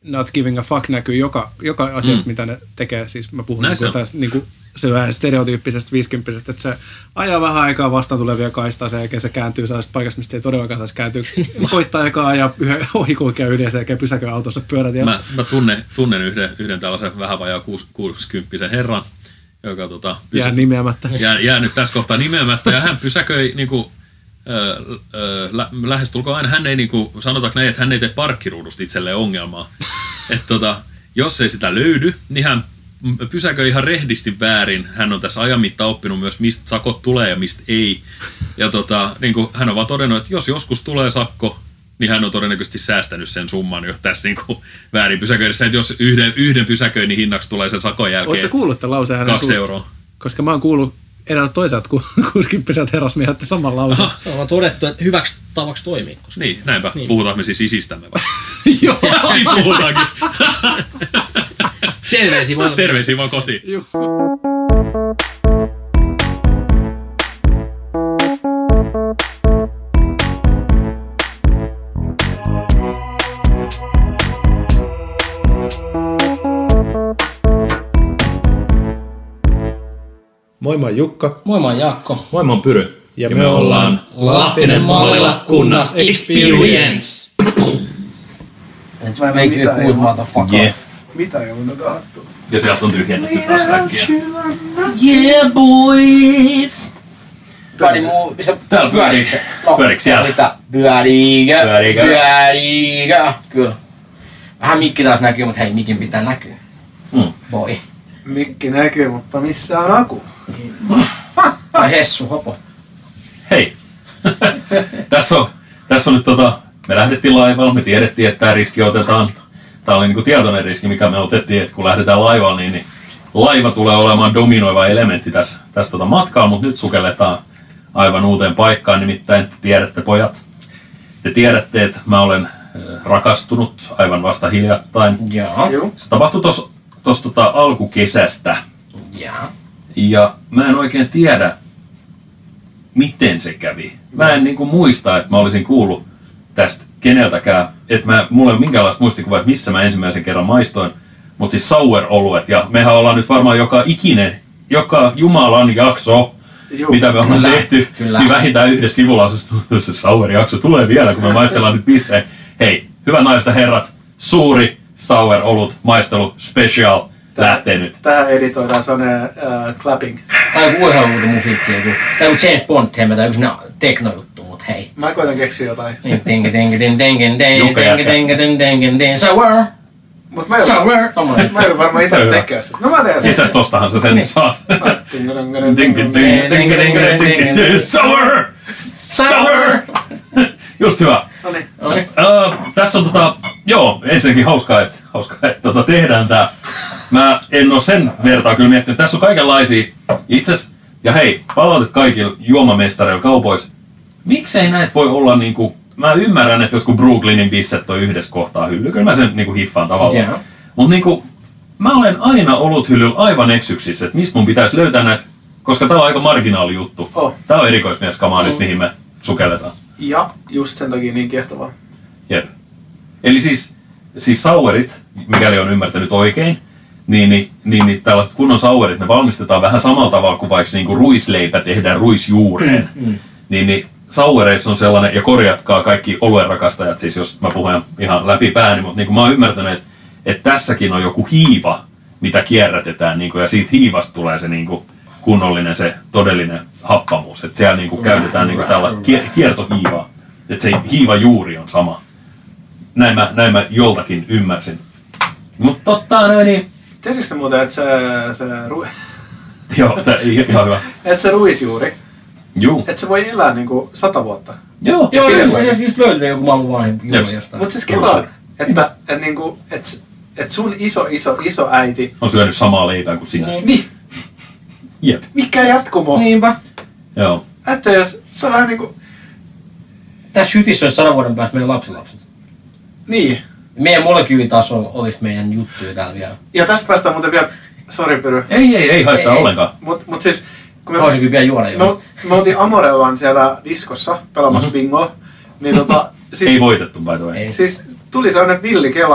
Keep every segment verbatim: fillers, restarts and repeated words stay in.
not giving a fuck näkyy joka, joka asiassa, mm. mitä ne tekee. Siis mä puhun niin tästä niin se vähän stereotyyppisestä viisikymppisestä, että se ajaa vähän aikaa vastaan tulevia kaistaa, sen jälkeen se kääntyy sellaisesta paikasta, mistä ei todellakaan saisi kääntyä. Koittaa aikaa ajaa ohikulkea yhden, sen jälkeen pysäköi autossa pyörät. Ja... Mä, mä tunnen, tunnen yhden, yhden tällaisen vähän vajaa kuusikymppisen herran, joka tota, pysy... jää nimeämättä. Jää, jää nyt tässä kohtaa nimeämättä, ja hän pysäköi niinku, ö, ö, lä, lähestulkoon aina, hän ei niinku, sanotaanko näin, että hän ei tee parkkiruudusta itselleen ongelmaa. Että tota, jos ei sitä löydy, niin hän pysäköi ihan rehdisti väärin. Hän on tässä ajan mittaan oppinut myös, mistä sakot tulee ja mistä ei. Ja tota, niin kuin hän on vaan todennut, että jos joskus tulee sakko, niin hän on todennäköisesti säästänyt sen summan jo tässä niin kuin väärin pysäköinnissa. Että jos yhden, yhden pysäköinnin hinnaksi tulee sen sakon jälkeen oletko sä kuullut tämän lauseen hänen kaksi suusta? Euroa. Koska mä oon kuullut eräältä toiselta kuusikymppiseltä herrasmieheltä saman lauseen. On todettu, että hyväksi tavaksi toimii. Koska... Niin, näinpä. Niin. Puhutaan me siis isistämme vai? Joo. Niin puhutaankin. Terveisiä vaan. Terveisiä vaan kotiin. Juh. Moi, mä oon Jukka. Moi, mä oon Jaakko. Moi, mä oon Pyry. Ja, ja me, me ollaan Lahtinen Mallila kunnas Experience. It's my make you cool motherfucker. Yeah. Mitä ei ole kahattu? Ja sieltä on tyhjennetty taas kaikkia. Yeah, boys! Pyöri muu... Täällä pyöriikö? No, Pyöriikö siellä? Mitä? Pyöriikö? Pyöriikö? Pyöriikö? Kyllä. Vähän mikki taas näkyy, mutta hei, mikin pitää näkyä. Mm. Boy. Mikki näkyy, mutta missä on aku? Tai Hessu, hopo. Hei. tässä, on, tässä on nyt tota... Me lähdettiin laivalla, me tiedettiin, että tämä riski otetaan. Tämä oli niinku tietoinen riski, mikä me otettiin, että kun lähdetään laivalla, niin, niin laiva tulee olemaan dominoiva elementti tässä, tässä tota matkalla, mutta nyt sukelletaan aivan uuteen paikkaan, nimittäin tiedätte pojat. Te tiedätte, että mä olen rakastunut aivan vasta hiljattain. Jaa. Se tapahtui tuossa tota alkukesästä. Jaa. Ja mä en oikein tiedä, miten se kävi. Mä en niinku muista, että mä olisin kuullut tästä keneltäkään, että mä, mulla ei ole minkäänlaista muistikuvaa, että missä mä ensimmäisen kerran maistoin, mutta siis sour-oluet, ja mehän ollaan nyt varmaan joka ikinen, joka Jumalan jakso, Juh, mitä me ollaan kyllä, tehty, kyllä. Niin vähintään yhdessä sivulausessa se sour-jakso tulee vielä, kun me maistellaan nyt pisseen. Hei, hyvät naiset ja herrat, suuri sour-olut maistelu special lähtee nyt. Tähän editoidaan sellainen uh, clapping. Tai joku urheilumusiikki, joku, tai joku James Bond-teema, tai joku sellainen teknojuttu, mut hei. Mä koitan keksiä jotain. Sour! Mut mä joudun, mä joudun varmaan ite tekee sitä. No mä teen sen. Itse asiassa tostahan sä sen saat. Sour! Sour! Just hyvä. Noniin. Uh, tässä on tota, joo, ensinnäkin hauskaa, että hauskaa, että tota, tehdään tää. Mä en oo sen vertaa kyllä miettinyt. Tässä on kaikenlaisia itses, ja hei, palautet kaikille juomamestareilla kaupoissa. Miksei näitä voi olla niinku, mä ymmärrän, että jotkut Brooklynin bisset on yhdessä kohtaa hylly. Kyllä mä sen niinku hiffaan tavallaan. Yeah. Mut niinku, mä olen aina ollut hyllyllä aivan eksyksissä, että mistä mun pitäisi löytää näitä, koska tää on aika marginaali juttu. Oh. Tää on erikoismieskamaa mm. nyt, mihin me sukelletaan. Ja just sen takia niin kiehtovaa. Jep. Eli siis, siis sauerit, mikäli on ymmärtänyt oikein, niin, niin, niin, niin tällaiset kunnon sauerit, ne valmistetaan vähän samalla tavalla kuin vaikka niin kuin ruisleipä tehdään ruisjuureen. Mm, mm. Niin, niin sauereissa on sellainen, ja korjatkaa kaikki oluen rakastajat, siis jos mä puhun ihan läpi pääni, mutta niin kuin mä oon ymmärtänyt, että, että tässäkin on joku hiiva, mitä kierrätetään, niin kuin, ja siitä hiivasta tulee se niin kuin kunnollinen, se todellinen happamuus. Että siellä niin kuin käytetään niin kuin tällaista kiertohiivaa. Että se hiiva juuri on sama. Näin mä, näin mä joltakin ymmärsin. Mutta totta noin niin... Tiesitkö muuten, että se... se ru... Joo, tää, ihan hyvä. Että se ruisjuuri, Juu. että se voi elää niinku sata vuotta. Joo. Joo, jos just löytyy joku maailman vanhin juuri jostain. Mutta siis kelaa, että et niinku, et, et sun iso iso iso äiti... On syönyt samaa leipää kuin sinä. Niin. Jep. Mikä jatkumo? Niinpä. Joo. Että jos se on vähän niinku... Tässä hytissä olisi sadan vuoden päästä meidän lapsenlapset. Niin. Meidän molekyylitasolla olisi meidän juttuja täällä vielä. Ja tästä päästään muuten vielä... Sori Pyry. Ei, ei, ei haittaa ei, ollenkaan. Mut, mut siis... Kun me, Voisin kyllä vielä juoda jo. Me, me oltiin Amorellaan siellä diskossa pelaamassa mm-hmm. bingoa. Niin tota... Siis, ei voitettu, by the way. Siis tuli sellainen villi kela,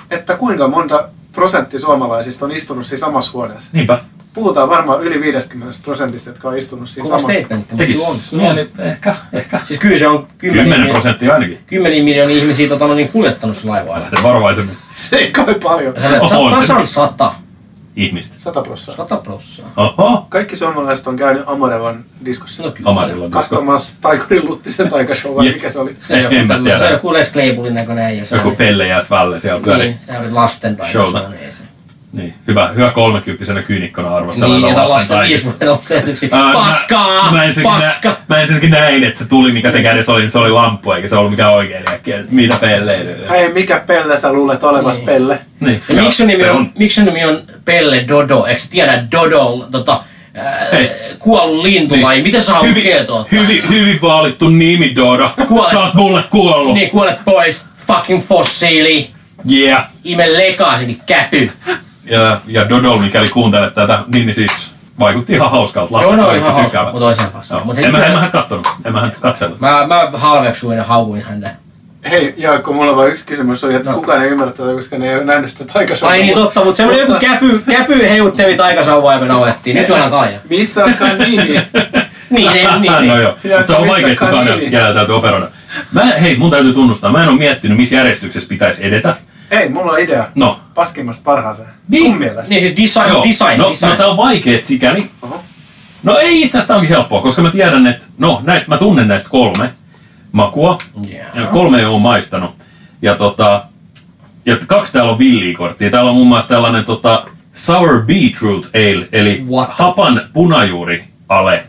että kuinka monta prosenttia suomalaisista on istunut siinä samassa huoneessa. Niinpä. Puhutaan varmaan yli viisikymmentä prosentista, jotka on istunut siinä Kova samassa. statement. Tekis mieli, ehkä, ehkä. Siis kyllä se on kymmenen prosenttia ainakin. Kymmeniä miljoonia ihmisiä tota, no, niin kuljettanut se laivaa. Varovaisemmin. Se ei kai paljon. Oho, Tasan sata. Ihmistä. Sata prossaa. Sata prossaa. Oho. Kaikki suomalaiset on käynyt Amarevan diskossa. No kyllä. Amarilla disko. Katsomassa Taikurin Luttisen taikashow, vai Jep. mikä se oli. Se on joku, En mä tämmönen- tiedä. se on joku Les Claypoolin näköinen äijä. Se Joku on- Pelle Jääs Välle siellä pyörii. Niin, se on lasten Showta. taikashow. Ei se. Niin, hyvä, hyvä kolmekymppisenä kyynikkona arvostella. Niin, jota lasten viisi vuoden lapsen paskaa! Mä ensinnäkin, Paska! nä, mä ensinnäkin näin, että se tuli, mikä se kädessä oli, niin se oli lamppu, eikä se ollut mikään oikein liekki. Mitä pelleilyä. Hei, mikä Pelle sä luulet olevas Niin. Pelle? Niin, Ja joo, miksi sun nimi se on, miksi sun nimi on Pelle Dodo? Eikö sä tiedä Dodol, tota, ää, Hei. kuollut lintulaji? Niin. Miten sä haluat Hyvin, kertoa? hyvin, hyvin vaalittu nimi, Dodo. Kuole. Sä oot mulle kuollut. Niin, kuole pois, fucking fossiili. Yeah. Ime lekaasinkin käpy. Ja, ja Dodol, mikäli kuuntelet tätä, niin, niin siis vaikutti ihan hauskalta. Lapset Dodo on kaikki ihan hauska, tykkäävät. mutta toisen paskaa. Joo. Mut En hei, mä, en kyllä- mä häntä kattonut, en mä häntä katsellut. Mä, mä halveksuin ja haukuin häntä. Hei Jaakko, mulla on vain yksi kysymys, on, että No. kukaan ei ymmärrä tätä, koska ne ei ole nähnyt sitä taikashowta. Ai niin totta, mutta semmonen joku käpy, käpy heiutteli taikasauvaa ja me nauettiin. Nyt juodaan kalja. Missä on Kanini? Niin, niin, niin. No niin. joo, Ja mutta se on missä vaikea, että kukaan Kanini? jälleen täytyy operoida. Mä, hei, mun täytyy tunnustaa, mä en ole miettinyt, missä järjestyksessä pitäisi edetä. Hei, mulla on idea. No. Paskimmasta parhaaseen. Niin. Sun mielestä. Niin siis design, Joo, design, no, design. no tää on vaikeet sikäli. Oho. No ei itse asiassa tää onkin helppoa, koska mä tiedän, että no näistä, mä tunnen näistä kolme makua. Yeah. Ja kolme oon maistanut. Ja tota, ja kaksi täällä on villikorttia. Täällä on muun muassa tällainen tota, Sour Beetroot Ale, eli What? hapan punajuuri ale.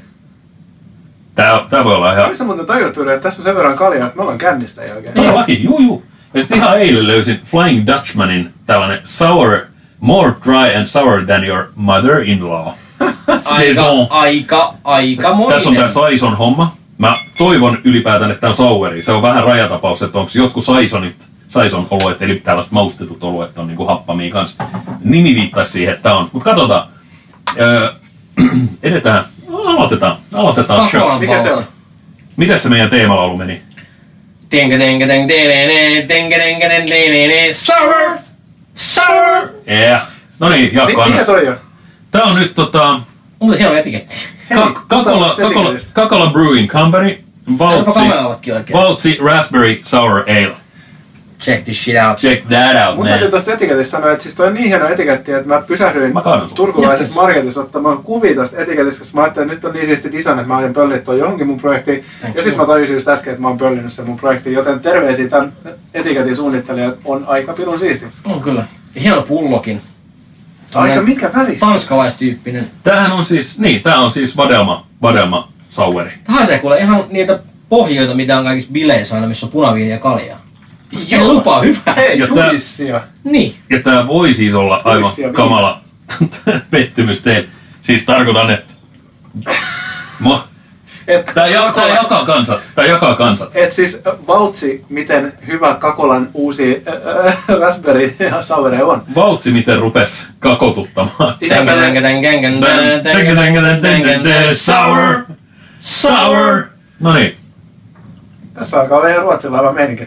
Tää, tää voi olla ihan... Ai sä muuten tajut pyydä, että tässä on sen verran kaljaa, että me ollaan kännistä ei oikein. Todellakin, juu juu. Ja sitten ihan eilen löysin Flying Dutchmanin tällainen sour, more dry and sour than your mother-in-law. Saison. Aika, aika, aika moinen. Tässä on tää Saison homma. Mä toivon ylipäätään, että tää on souri. Se on vähän rajatapaus, että onko jotkut Saisonit, Saison oluet, eli tällaiset maustetut oluet on niinku happamia kanssa. Nimi viittaisi siihen, että tää on. Mut katsotaan. Öö, edetään. Aloitetaan. Aloitetaan show. Kakolan Mikä se on? pausi. Mitäs se meidän teemalaulu meni? Tenke, tenke, tenke, tenene, tenke, tenke, tenke, tenene, sour, sour. Yeah. No niin, Mi- Jaakko, mikä annas. toi on? Tää on nyt tota... Mulla siellä on etiketti. Hei, Ka- Kakola, otetaan tästä Kakola, etiketistä. Kakola Brewing Company, Onko Vautsi, kamerallakin oikein? Vautsi Raspberry Sour Ale. Check this shit out. Check that out, Mun täytyy man. tosta etiketistä sanoa, että siis toi on niin hieno etiketti, että mä pysähdyin Mä kaadan sun. turkulaisessa marketissa ottamaan kuvia tosta etiketistä, koska mä ajattelin, että nyt on niin siisti design, että mä aion pölliä toi johonkin mun projektiin. Ja sit mä tajusin just äsken, että mä oon pöllinyt sen mun projektiin, joten terveisiä tämän etiketin suunnittelijat on aika pilun siisti. On kyllä. Ja hieno pullokin. Aika mikä välissä? Tanskalaistyyppinen. Tämähän on siis, niin, tää on siis vadelma, vadelma souri. Tää haisee kuule ihan niitä pohjoita, mitä on kaikissa bileissä aina, missä on punaviiniä ja kaljaa. Ja lupaa hyvää. Hei, Ja tää- juissia. Niin. Ja tää voi siis olla aivan Juissia viina. kamala pettymys teille. Siis tarkoitan, että... Mo... Et, Tää, ja, tää jakaa kansat. Tää jakaa kansat. et siis Vautsi, miten hyvä Kakolan uusi äh, äh, Raspberry Sour on. Vautsi miten rupes kakotuttamaan. Ihan Tänkä, tällainen- tänkä, tänkä, tänkä, Tän- tänkä, tän- tän- tän- tän- tänkä, tän- tän- Sour! Sour! No niin. Tässä alkaa vähän ruotsilaava meininki.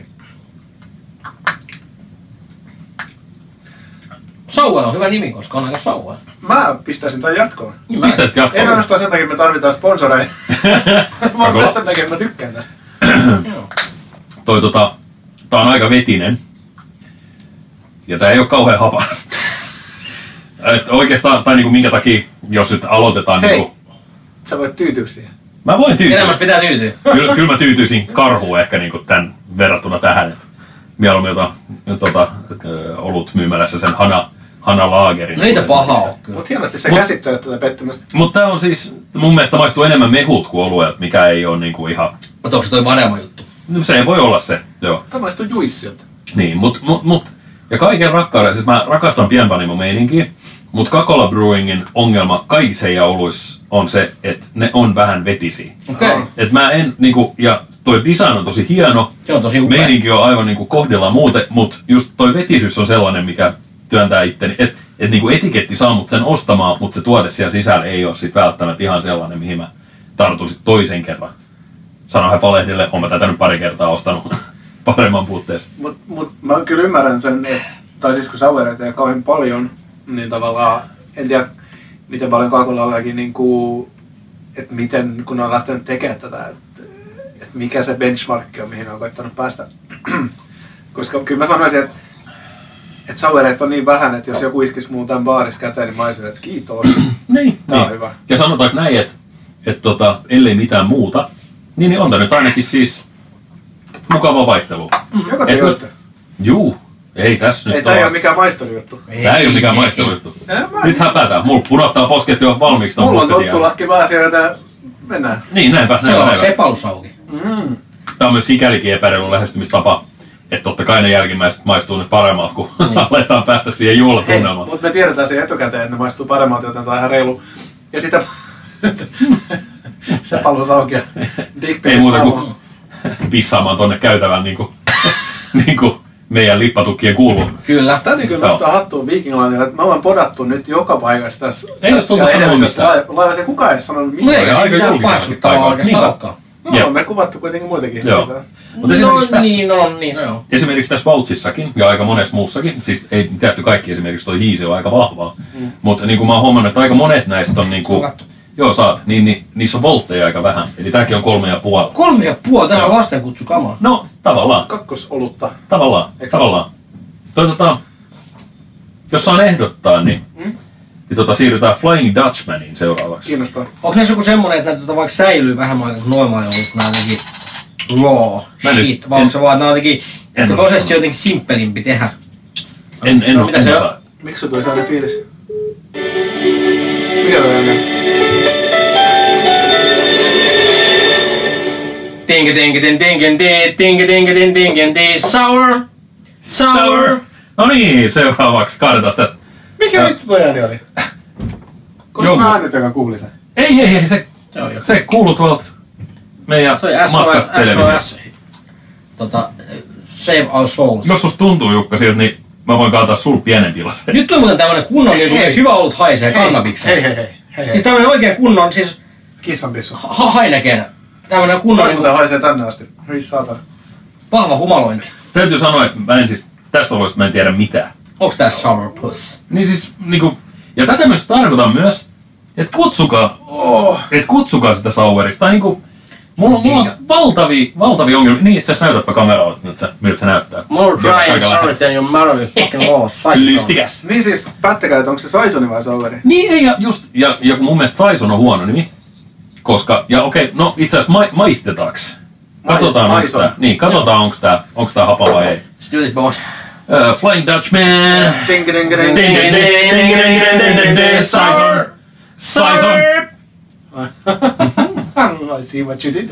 Sour on hyvä nimi, koska on aika sour. Mä pistäisin tämän jatkoon. Pistäisikö En jatkoon? ainoastaan sen takia, että me tarvitaan sponsoreita, vaan myös sen takia, että mä tykkään tästä. Joo. Toi tota, tää on aika vetinen. Ja tää ei oo kauhean hapa. Et oikeastaan, tai niinku minkä takia, jos nyt aloitetaan Hei. niinku... Sä voit tyytyä siihen. Mä voin tyytyä. Elämässä pitää tyytyä. Kyllä, kyllä mä tyytyisin karhuun ehkä niinku tän verrattuna tähän. Et mieluummin jota, tota, ö, olut myymälässä sen hana, hana laagerin. No niitä paha on kyllä. Mut hienosti sä Mut- käsittelet tätä pettymystä. Mutta tää on siis, mun mielestä maistuu enemmän mehut kuin oluet, mikä ei oo niinku ihan... Mutta onko se toi vanhemma juttu? No se voi olla se, joo. Tämä on juissilta. Niin, mut, mut, mut. Ja kaiken rakkauden, siis mä rakastan pienpanimo-meininkiä, mut Kakola Brewingin ongelma kaikissa heidän oluissa on se, että ne on vähän vetisiä. Okei. Okay. Et mä en niinku, ja toi design on tosi hieno, Se on tosi upea. meininki on aivan niinku kohdillaan muuten, mut just toi vetisyys on sellainen, mikä työntää itteni. Et, et niinku etiketti saa mut sen ostamaan, mut se tuote siellä sisällä ei ole sit välttämättä ihan sellainen, mihin mä tartun sit toisen kerran. Sanoin Palehdille, oon mä tätä nyt pari kertaa ostanut paremman puutteessa. Mut, mut mä kyllä ymmärrän sen, että tai siis kun sauereita ei kauhean paljon, niin tavallaan en tiedä miten paljon Kaakulallakin niinku, että miten kun on lähtenyt tekemään tätä, että et mikä se benchmarkki on, mihin on koittanut päästä. Koska kyllä mä sanoisin, että et sauereita on niin vähän, että jos joku iskisi muun tämän baarissa käteen, niin mä olisin, että kiitos. Niin, tää niin. on hyvä. Ja sanotaanko näin, että et tota, ellei mitään muuta, niin, niin on tämä nyt ainakin siis mukava vaihtelu. Joka Et työstä. Juu, ei tässä nyt Ei tää ei ole mikään maisterijuttu. Tää ei ole mikään maistelujuttu. Nyt häpätään. Mulla punottaa posket jo valmiiksi ton Mulla on buffetin tottulakki pääsi, joten mennään. Niin, näinpä. Se näinpä, on näinpä. sepalusauki. Mm. Tää on myös sikälikin epäreilu lähestymistapa, että totta kai ne jälkimmäiset maistuu nyt paremmat, kun Niin. aletaan päästä siihen Hei, juhlatunnelmaan. mutta me tiedetään siihen etukäteen, että ne maistuu paremmalta, joten tää on ihan reilu. Ja sitä se palvelus auki ja dick Ei muuta kuin pissaamaan tonne käytävän niin kuin, niin kuin meidän lippatukkien kuuluu. Kyllä. Täytyy kyllä nostaa hattuun Viking Linelle, että me ollaan podattu nyt joka paikassa tässä. Ei tässä ole tullut ja sanoa edellisessä mitään. lai- laivassa. Kukaan ei sanonut Mutta mitään. eikä aika siinä mitään julkisesti paheksuttavaa paikoin. oikeastaan Niin. olekaan. No, Jep. on me kuvattu kuitenkin muitakin. Joo. Sitä. Mutta No esimerkiksi tässä, niin, no niin, no joo. esimerkiksi tässä Vautsissakin ja aika monessa muussakin, siis ei tietty kaikki, esimerkiksi toi hiisi on aika vahvaa, mm. mutta niin kuin mä oon huomannut, että aika monet näistä on niin kuin, joo saat, niin, niin niissä on voltteja aika vähän, eli tääkin on kolme ja puoli. Kolme ja puoli, tää on lastenkutsu kamaa. No, tavallaan, Kakkosolutta. tavallaan, Eikö? tavallaan. Toi, tota, jos saan ehdottaa, niin, Mm. niin tota, siirrytään Flying Dutchmaniin seuraavaksi. Kiinnostaa. Onko näissä joku semmonen, että näitä tota vaikka säilyy vähän aikaa, kun normaali on ollut nää jotenkin raw Mä nyt- shit, vai onko se vaan, että nää on jotenkin, että se osaa prosessi sanoa. on jotenkin simppelimpi tehdä? En, en, No, no, mitä en se on? osaa. Miksi se tuli sellainen fiilis? Mikä toi ääni? Tingi tingi tin tingin di, tingi tingi tin tingin di, sour, sour. No niin, seuraavaksi kaadetaan tästä. Mikä Ja- vittu toi ääni oli? Koska Jonkun. mä äänet, joka kuuli sen? Ei, ei, ei, se, Se on jo. se kuuluu tuolta meidän Se oli S O S, matkatelevisiosta. S O S. Tota, Save Our Souls. Jos susta tuntuu Jukka siltä, niin mä voin kaataa sul pienen pilasen. Nyt tuli muuten tämmönen kunnon niinku, hyvä olut haisee kannabikseen. Hei, hei, hei. hei, hei. Siis tämmönen oikein kunnon, siis Kissanpissu. ha- Heineken. Tämmönen kunnon Toi niinku, muuten haisee tänne asti. Hyi saatana. vahva humalointi. Täytyy sanoa, että mä en siis tästä olosta mä en tiedä mitään. Onks tää Sour Puss? Niin siis niinku, ja tätä myös tarkoitan myös, että kutsukaa, Oh. että kutsukaa sitä sauerista. Tai niinku, mulla, on- mulla on valtavia, valtavia ongelmia. Niin itse asiassa näytäpä kameralla, miltä se, miltä se näyttää. More dry Joka and kaikella- sour than your mother fucking law. Lystikäs. Niin siis, päättäkää, että onko se Saisoni vai Sauveri? Niin, ei, ja just, ja, ja kun mun mielestä Saison on huono nimi, koska, ja okei, no itse asiassa ma, maistetaaks? Katsotaan, onks Maison. tää, niin, katsotaan, onks tää, onks tää hapa vai ei. Let's do this, boss. Uh, Flying Dutchman! Ding, ding, ding, ding, Ding, ding. ding, ding, ding, ding, ding, ding, ding, Saison! Saison! I see what you did.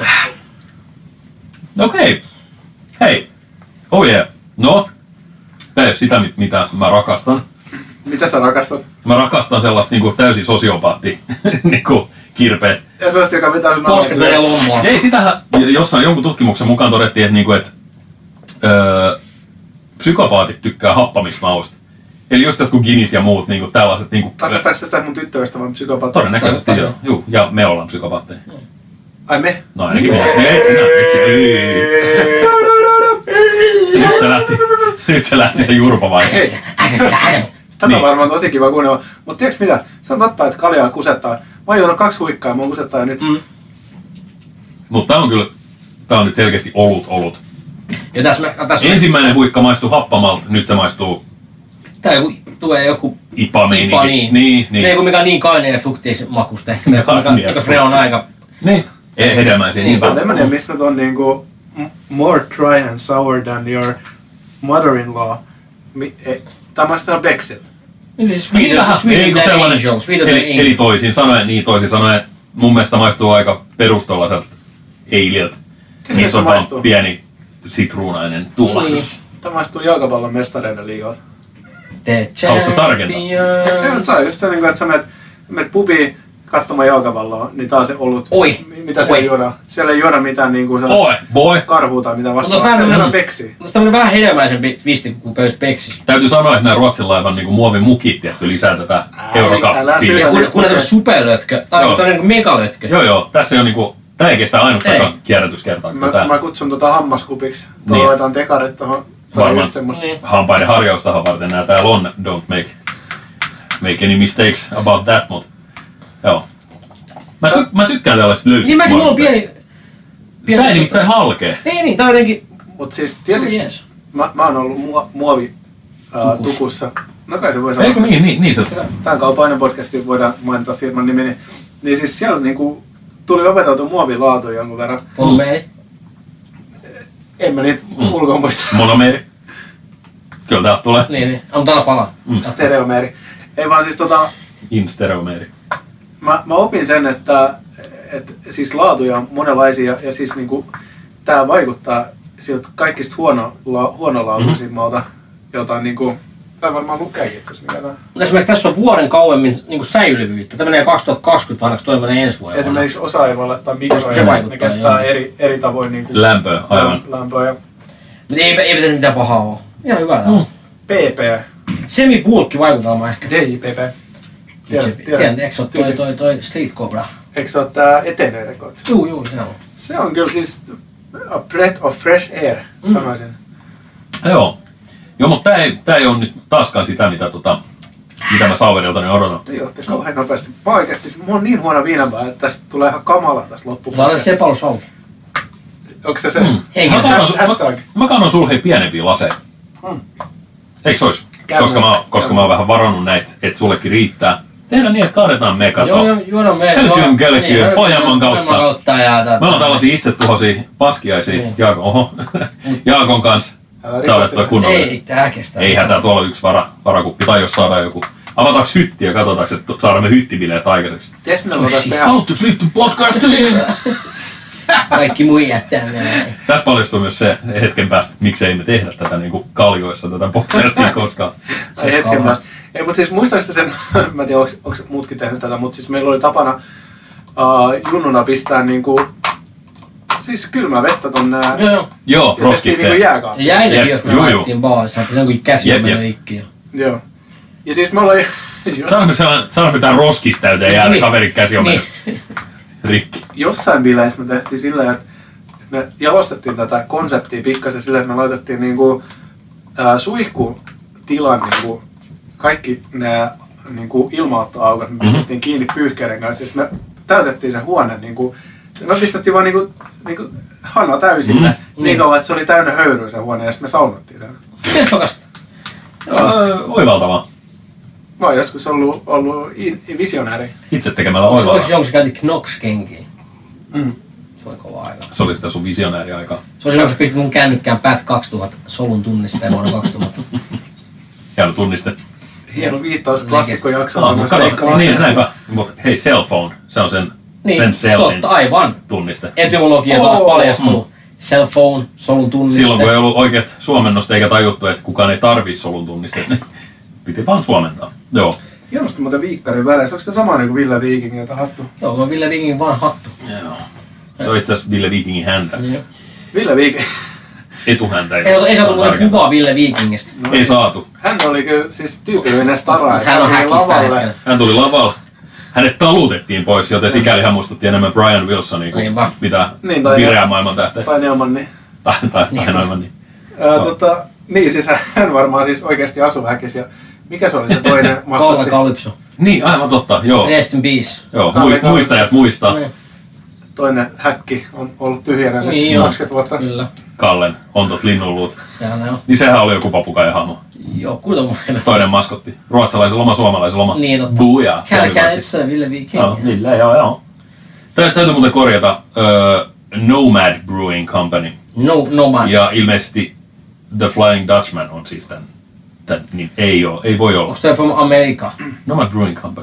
Okei. Hei. Oh yeah. No, tää ei ole sitä, mit- mitä mä rakastan. Mitä sä rakastat? Mä rakastan sellaista niinku täysin sosiopaatti niinku kirpeet. Ja sellaista, joka vetää sun Posket menee lommoon. Ei sitähän, jossain jonkun tutkimuksen mukaan todettiin, että, niinku, että öö, psykopaatit tykkää happamismausta. Eli just jotkut ginit ja muut niinku tällaiset niinku, Tarkoittaako tästä mun tyttöystävän psykopaatti? todennäköisesti joo. Juu, ja me ollaan psykopaatteja. Ai me? No ainakin me. Me etsi nää, etsi. Ei. Nyt se lähti, nyt se lähti se jurpavaihe. Tätä Niin. on varmaan tosi kiva kuunnella. Mutta tiedätkö mitä? Se on totta, että kaljaa kusettaa. Mä oon juonut kaksi huikkaa ja mä oon kusettaa nyt. Mm. Mutta tää on kyllä, tää on nyt selkeästi olut olut. Ja tässä me, tässä me, Ensimmäinen huikka maistuu happamalta, nyt se maistuu tää joku, tulee joku ipa-meininki. ipa niin. Niin, Ne niin. joku mikä on niin kaineen ja fruktiisen makusta ehkä. Mikä, mikä, Kaineen mikä Fre on aika. Niin. Ei hedelmäisiä niin Mutta en paljon. mä tiedä, mistä ton niinku m- more dry and sour than your mother-in-law. Mi- e- Tämä on sitä Bexit. Niin vähän, ei kun sellainen, Angel, Sweeter than eli, eli Angel. toisin sanoen, niin toisin sanoen, mun mielestä maistuu aika perustollaiselta eililtä, missä on se vaan maistuu? pieni sitruunainen tuulahdus. Tämä maistuu jalkapallon mestareiden liigalta. The Haluatko tarkentaa? Ei, mutta se on just se, niinku, että sä menet, menet pubiin katsomaan jalkapalloa, niin taas se ollut. Oi. Mi- Mitä siellä Oi. juodaan? Siellä ei juoda mitään niinku Oi, sellaista boy! karhua tai mitä Mutta vastaan. vähän Siellä tämmönen- on Beksi. Mutta tämmönen vähän hedelmäisempi twisti kuin pöys Peksi. Täytyy sanoa, että nämä Ruotsin laivan niin muovin mukit tietty lisää tätä älä Eurocup-fiilistä. sillä- Kun, kun on superlötkö, tai Joo. on tämmönen superlötkö. Joo, joo. Tässä on niinku, tää ei kestä Ei. ainuttakaan kierrätyskertaa. Mä, Tää. mä kutsun tota hammaskupiksi. Niin. Tuolla laitan tekarit tohon varmaan hampaiden harjaustahan varten nää täällä on. Don't make, make any mistakes about that, mut joo. Mä, ty- mä tykkään tällaisista löysistä. Niin mäkin, mulla on pieni... pieni tää ei nimittäin halkee. Ei niin, tää on jotenkin... Mut siis, tiesitkö, yes. mä, mä oon ollut muo, muovi uh, tukussa. No kai se voi sanoa. Eikö niin, niin, niin se. Tää on Kaupainen podcasti, voidaan mainita firman nimi. Niin, niin siis siellä niinku tuli opeteltu muovin laatu jonkun verran. Polymeri. En mä niitä mm. ulkoa muista. Monomeri. Kyllä täältä tulee. Niin, niin. On täällä pala. Mm. Stereomeri. Ei vaan siis tota... Instereomeri. Mä, mä opin sen, että et, siis laatuja on monenlaisia ja siis niinku tää vaikuttaa siltä kaikista huono, la, huonolaatuisimmalta, mm-hmm. jota niinku... Tää varmaan lukeekin itse asiassa mikä tää. Mutta esimerkiksi tässä on vuoden kauemmin niinku säilyvyyttä. Tämä menee kaksituhattakaksikymmentä vanhaksi, toi menee ensi vuonna. Esimerkiksi osa ei voi laittaa mikroja, ne kestää eri, eri tavoin niinku... Lämpöä, aivan. Lämpöä ja... Mutta ei, ei pitäisi mitään pahaa oo. Ihan hyvä tää on. Mm. P P. Semipulkkivaikutelma ehkä. D J P P. Tiedän, tiedän, eikö se ole toi, toi, toi Street Cobra? Eikö se ole tää Etene Record? Juu, juu, se on. Se on kyllä siis a breath of fresh air, mm. sanoisin. Joo. Joo, mutta tää ei, tää ei ole nyt taaskaan sitä, mitä, tota, mitä mä Sauerilta niin odotan. Te johtte kauhean nopeasti. Mä oikeesti, siis mulla on niin huono viinanpää, että tästä tulee ihan kamala tästä loppuun. Laita se palus auki. Onko se se? Mm. Henkilö. Mä, mä, mä kannan sulle hei pienempiä laseja. Mm. Eikö se ois? Koska, mä, koska mä oon vähän varannut näitä, että sullekin riittää. Tehdään niin, että kaadetaan me kato. Joo, joo, juodaan me. Kälkyyn, kälkyyn, Pohjanmaan kautta. kautta ja tätä. Me ollaan tällaisia itsetuhoisia paskiaisia niin. Jaakon, oho, Jaakon kanssa. Sä olet toi kunnolla. Ei, tää kestää. Ei hätää, tuolla on yksi vara, varakuppi. Tai jos saadaan joku. Avataanko hytti ja katsotaanko, että saadaan me hyttibileet aikaiseksi. Ties minä voidaan tehdä. Haluatko liittyä podcastiin? Kaikki muijat tänne. Tässä paljastuu myös se hetken päästä, että miksei me tehdä tätä niin kuin kaljoissa tätä podcastia koskaan. Ai hetken päästä. Ei, mutta siis muistaakseni sen, mä en tiedä, onko, onko muutkin tehnyt tätä, mutta siis meillä oli tapana uh, junnuna pistää niinku, siis kylmää vettä tonne. Joo, joo. Joo, roskikseen. Niinku jääkaappiin. Ja jäitäkin joskus laitettiin baarissa, että se on kuin käsi on mennyt ikkiin. Joo. Ja siis me ollaan... Saanko tää roskis täyteen jäädä, niin. Kaverin käsi on mennyt rikki. Jossain bileissä me tehtiin sillä, että me jalostettiin tätä konseptia pikkasen sillä, että me laitettiin niinku äh, suihkutilan niinku kaikki nämä niinku ilmaottoaukot, me pistettiin mm-hmm. kiinni pyyhkeiden kanssa. Siis me täytettiin se huone niinku, me pistettiin vaan niinku, niinku hana täysille mm-hmm. niin kauan, että se oli täynnä höyryä se huone ja sitten me saunottiin sen. Tehokasta. Oivaltavaa. Mä oon joskus ollut, ollut visionääri. Itse tekemällä oivaltavaa. Oliko se, onko se käytiin Knox-kenkiä? Mm. Se oli kova aika. Se oli sitä sun visionääriaikaa. Se oli silloin, kun pistit mun kännykkään Pat kaksituhatta solun tunnisteen vuonna kaksituhatta. Hieno tunniste. Hieno viittaus klassikkojaksoon. Ah, kato, niin näinpä. Mut hei, cellphone, se on sen, niin, sen cellin totta, aivan. tunniste. Etymologia taas paljastuu. Mm. Cellphone, solun tunniste. Silloin kun ei ollut oikeat suomennosta eikä tajuttu, että kukaan ei tarvii solun tunnistet, niin piti vaan suomentaa. Joo. Hienosti muuten viikkarin väleissä. Onko se sama niin kuin Ville Vikingin jota hattu? Joo, se on Ville Vikingin vaan hattu. Joo. Se on itse asiassa Ville Vikingin häntä. Niin. Ville Viking. Etuhäntä ei, ei, ei saatu muuten kuvaa Ville Vikingistä. No, ei saatu. Hän oli kyllä siis tyypillinen stara. Hän on häkistä hetkellä. Hän tuli lavalle. Hänet talutettiin pois, joten sikäli hän muistutti enemmän Brian Wilsonia kuin Niinpä. mitä niin, vireä maailman tähteä. Tai Neumanni. Tai, tai, tai Neumanni. Äh, tota, niin, siis hän varmaan siis oikeasti asui häkissä. Ja mikä se oli se toinen maskotti? Kalle Kalypso. Niin, aivan totta, joo. Rest in peace. Joo, mu- muistajat muistaa. Niin. Toinen häkki on ollut tyhjänä nyt niin kaksikymmentä vuotta. Kyllä. Kallen, ontot linnunluut. Sehän on. Niin sehän oli joku papukaijahahmo. Joo, kuinka mun. Toinen maskotti. Ruotsalaisen loma, suomalaisen loma. Niin totta. Buja. Kalle Kalypso ja Ville Viking. Joo, Ville, joo, joo. Tä, täytyy muuten korjata uh, Nomad Brewing Company. No, Nomad. Ja ilmeisesti The Flying Dutchman on siis tän, tän niin ei oo, ei voi olla. Onko toi from America? Nomad Brewing Company.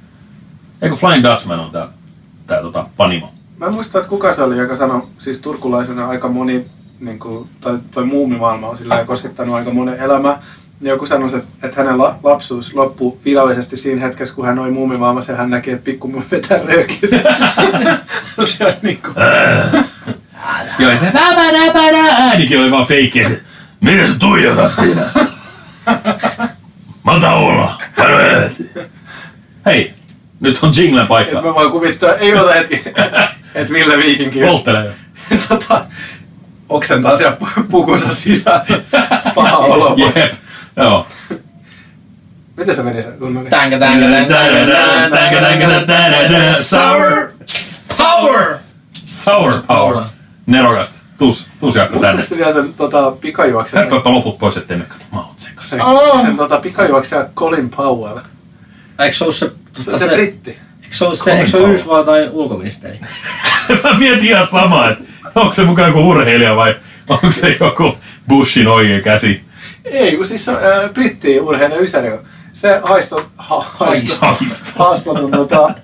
Eikö Flying Dutchman on tää, tää tota, panimo? Mä en muista, että kuka se oli, joka sanoi, siis turkulaisena aika moni, niin kuin, tai toi muumimaailma on sillä koskettanut aika monen elämää. Joku sanoi, että, että hänen la, lapsuus loppui virallisesti siinä hetkessä, kun hän oli muumimaailmassa ja hän näki, että pikkumu vetää röökiä. Se on niinku... Joo, ja se äänikin oli vaan feikki. Mitä sä tuijotat siinä? Mä otan olla. Hei, nyt on jinglen paikka. Mä voin kuvittaa, ei ota hetki, että Ville Vikinkin. Polttelee jo. tota, oksentaa siellä pukunsa sisällä. Paha olo. Jep, joo. Miten se meni se tunnari? Tänkä, tänkä, tänkä, tänkä, tänkä, tänkä, sour, sour, sour power. Nerokasta. Tuus, tuus Jaakko tänne. Muistatko vielä sen tota, pikajuoksen? Härppääpä loput pois, ettei me katso maut sekas. Sen, sen tota, pikajuoksen Colin Powell. Eikö se ole se... Se on se britti. Eikö se ole se, eikö se ole Yhdysvaltain ulkoministeri? Mä mietin ihan samaa, että onko se mukaan joku urheilija vai onko se joku Bushin oikea käsi? Ei, kun siis se äh, britti urheilija Ysäri. Se haisto... Ha, haisto. Haisto. Haastotun tota...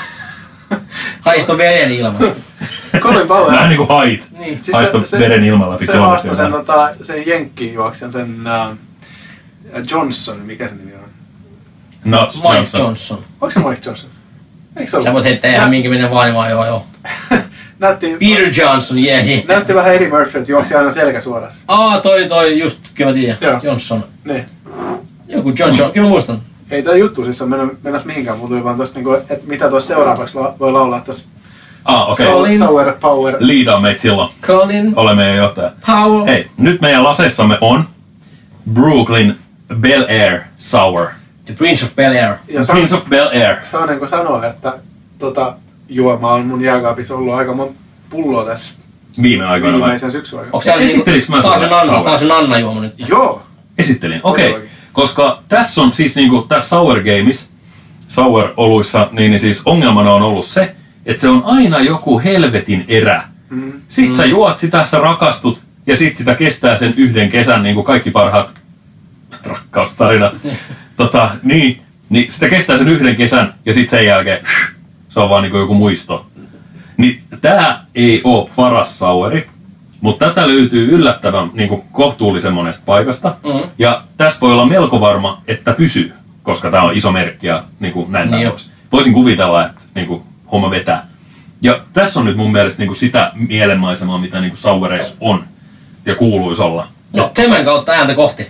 Haisto veden ilmasta. Colin Powell. Vähän niinku hait. Niin. Siis Haisto se, veden ilmalla. Se haastoi sen, tota, sen jenkkijuoksen, sen äh, Johnson, mikä se nimi on? Nuts Mike Johnson. Johnson. Onko se Mike Johnson? Eikö se ollut? Sä voit heittää ihan minkä minne vaan, vaan joo joo. Näytti, Peter Johnson, jee yeah, yeah. näytti vähän Eddie Murphy, että juoksi aina selkä suorassa. Aa, toi toi just, kyllä mä tiedän. Joo. Johnson. Niin. Joku John John, kyllä mä muistan. Ei tää juttu siis on mennyt, mennäs mihinkään, mutta tuli vaan tosta niinku, että mitä tuossa seuraavaksi la, voi laulaa tossa. Ah, okei. Colin. Sour Power. Liidaa meitä silloin. Colin Ole meidän johtaja. Powell. Hei, nyt meidän lasessamme on Brooklyn Bel Air Sour. The Prince of Bel-Air. Ja sa- Prince of Bel Air. Saanenko sanoa, että tota juomaa on mun jääkaapissa ollut aika monta pulloa tässä Viime aikoina vai? viimeisen syksyn aikana. Onko tää Esitteliks mä taas sulle sen Anna, Sour? taas sen Anna juoma nyt? Joo. Esittelin, okei. Okay. Todellakin. Koska tässä on siis niinku, tässä Sour Gameissa, Sour-oluissa, niin, niin siis ongelmana on ollut se, että se on aina joku helvetin erä. Mm. Sit sä juot sitä, sä rakastut, ja sit sitä kestää sen yhden kesän, niin kuin kaikki parhaat rakkaustarinat. tota, niin, niin sitä kestää sen yhden kesän, ja sit sen jälkeen se on vaan niin kuin joku muisto. Niin tää ei oo paras Souri, mutta tätä löytyy yllättävän niin kuin kohtuullisen monesta paikasta. Mm. Ja tästä voi olla melko varma, että pysyy, koska tää on iso merkki ja niin kuin näin Niin päin pois. Voisin kuvitella, että niin kuin, homma vetää. Ja tässä on nyt mun mielestä niin kuin sitä mielenmaisemaa, mitä niin kuin Soureissa on ja kuuluisi olla. No, Temen kautta ääntä kohti.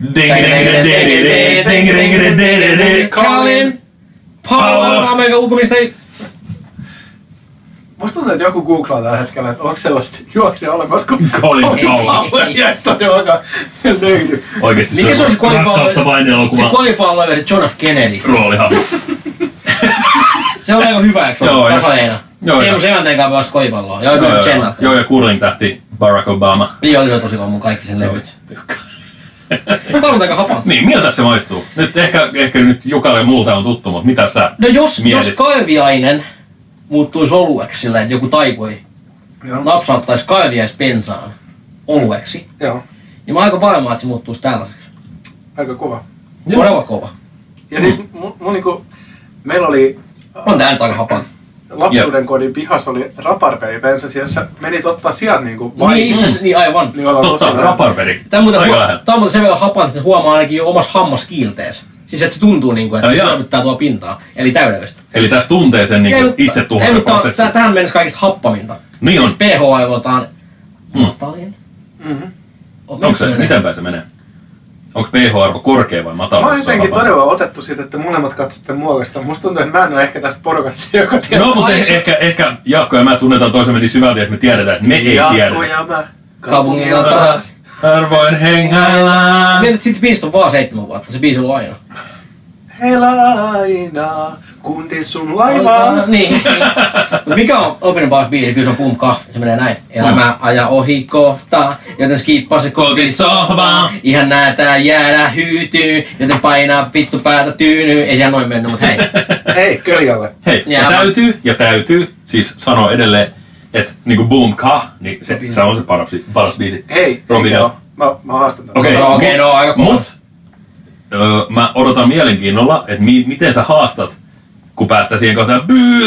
Colin Powell, Amerikan ulkoministeri. Musta tuntuu, että joku googlaa tällä hetkellä, että onko sellaista juoksia olemassa kuin Colin Powell. Powell. Ja että todellakaan löydy. Oikeesti Mikä se on se Colin Powell? rakkautta vain Se elokuva Colin Powell oli se John F. Kennedy. roolihan. Se on aika hyvä, eikö se Joo, ole? ja- Tasaeena. joo, ja- Teemu Selänteen kanssa pelasi koripalloa. Joo, Joo, kyllä joo, Jennat. joo, ja Curling tähti Barack Obama. Niin oli tosi vaan mun kaikki sen levyt. Tämä on aika hapanta. Niin, miltä se maistuu? Nyt ehkä, ehkä nyt Jukalle ja multa on tuttu, mutta mitä sä No jos, mietit? jos kaiviainen muuttuisi olueksi sillä, että joku taipoi Joo. napsauttaisi kaiviaispensaan olueksi, Joo. niin mä oon aika varma, että se muuttuisi tällaiseksi. Aika kova. Joo. Todella kova. Ja siis mun, mun niinku, meillä oli On tää nyt aika hapanta. lapsuuden kodin pihassa oli raparperipensas, jossa menit ottaa sieltä niinku Niin, itse asiassa, niin aivan. Niin ollaan Totta, tosi raparperi. Tää on muuten, Aika huo- lähellä. tää on muuten sen verran hapanta, että huomaa ainakin jo omassa hammaskiilteessä. Siis että se tuntuu niinku, että Ai se jaa. syövyttää tuo pintaa. Eli täydellistä. Eli tässä tuntee sen Ei, niin mutta- itse ei, tuhoisen mutta prosessin. tää- Tähän mennessä kaikista happaminta. Niin on. Siis pH-aivoiltaan Mm. matalin. Mhm. Onko se, mitenpäin se menee? Onko pH-arvo korkea vai matala? Mä oon jos se on jotenkin rapari? todella otettu siitä, että molemmat katsotte mua, koska musta tuntuu, että mä en ole ehkä tästä porukasta se, joka tietää. No, mutta eh- ehkä, ehkä Jaakko ja mä tunnetaan toisemme niin syvälti, että me tiedetään, että me ei Jaakko tiedetä. ja mä Kaupungilla kaupungilla taas. taas. Harvoin hengaillaan. Mietit, sit se biisi on vaan seitsemän vuotta. Se biisi on ollut aina. Helaina, kundi sun laivaa. Niin. Mut mikä on opening paras biisi? Kyllä se on Pump Kahvi. Se menee näin. Elämä aja ohi kohta, joten skippaa se Kotisohvaan. Ihan näätää jäädä hyytyy, joten painaa vittu päätä tyynyy. Ei siellä noin mennyt, mut hei. Hei, Köljalle. Hei, ja Jaa. täytyy, ja täytyy, siis sanoa edelleen, että niinku Boom Ka, niin se, se on se paras, paras biisi. Hei, Robin eikä Hill. oo. Mä, mä haastan tämän. Okei, No, okei, no, aika kova. Mut, öö, mä odotan mielenkiinnolla, että mi, miten sä haastat, kun päästään siihen kohtaan.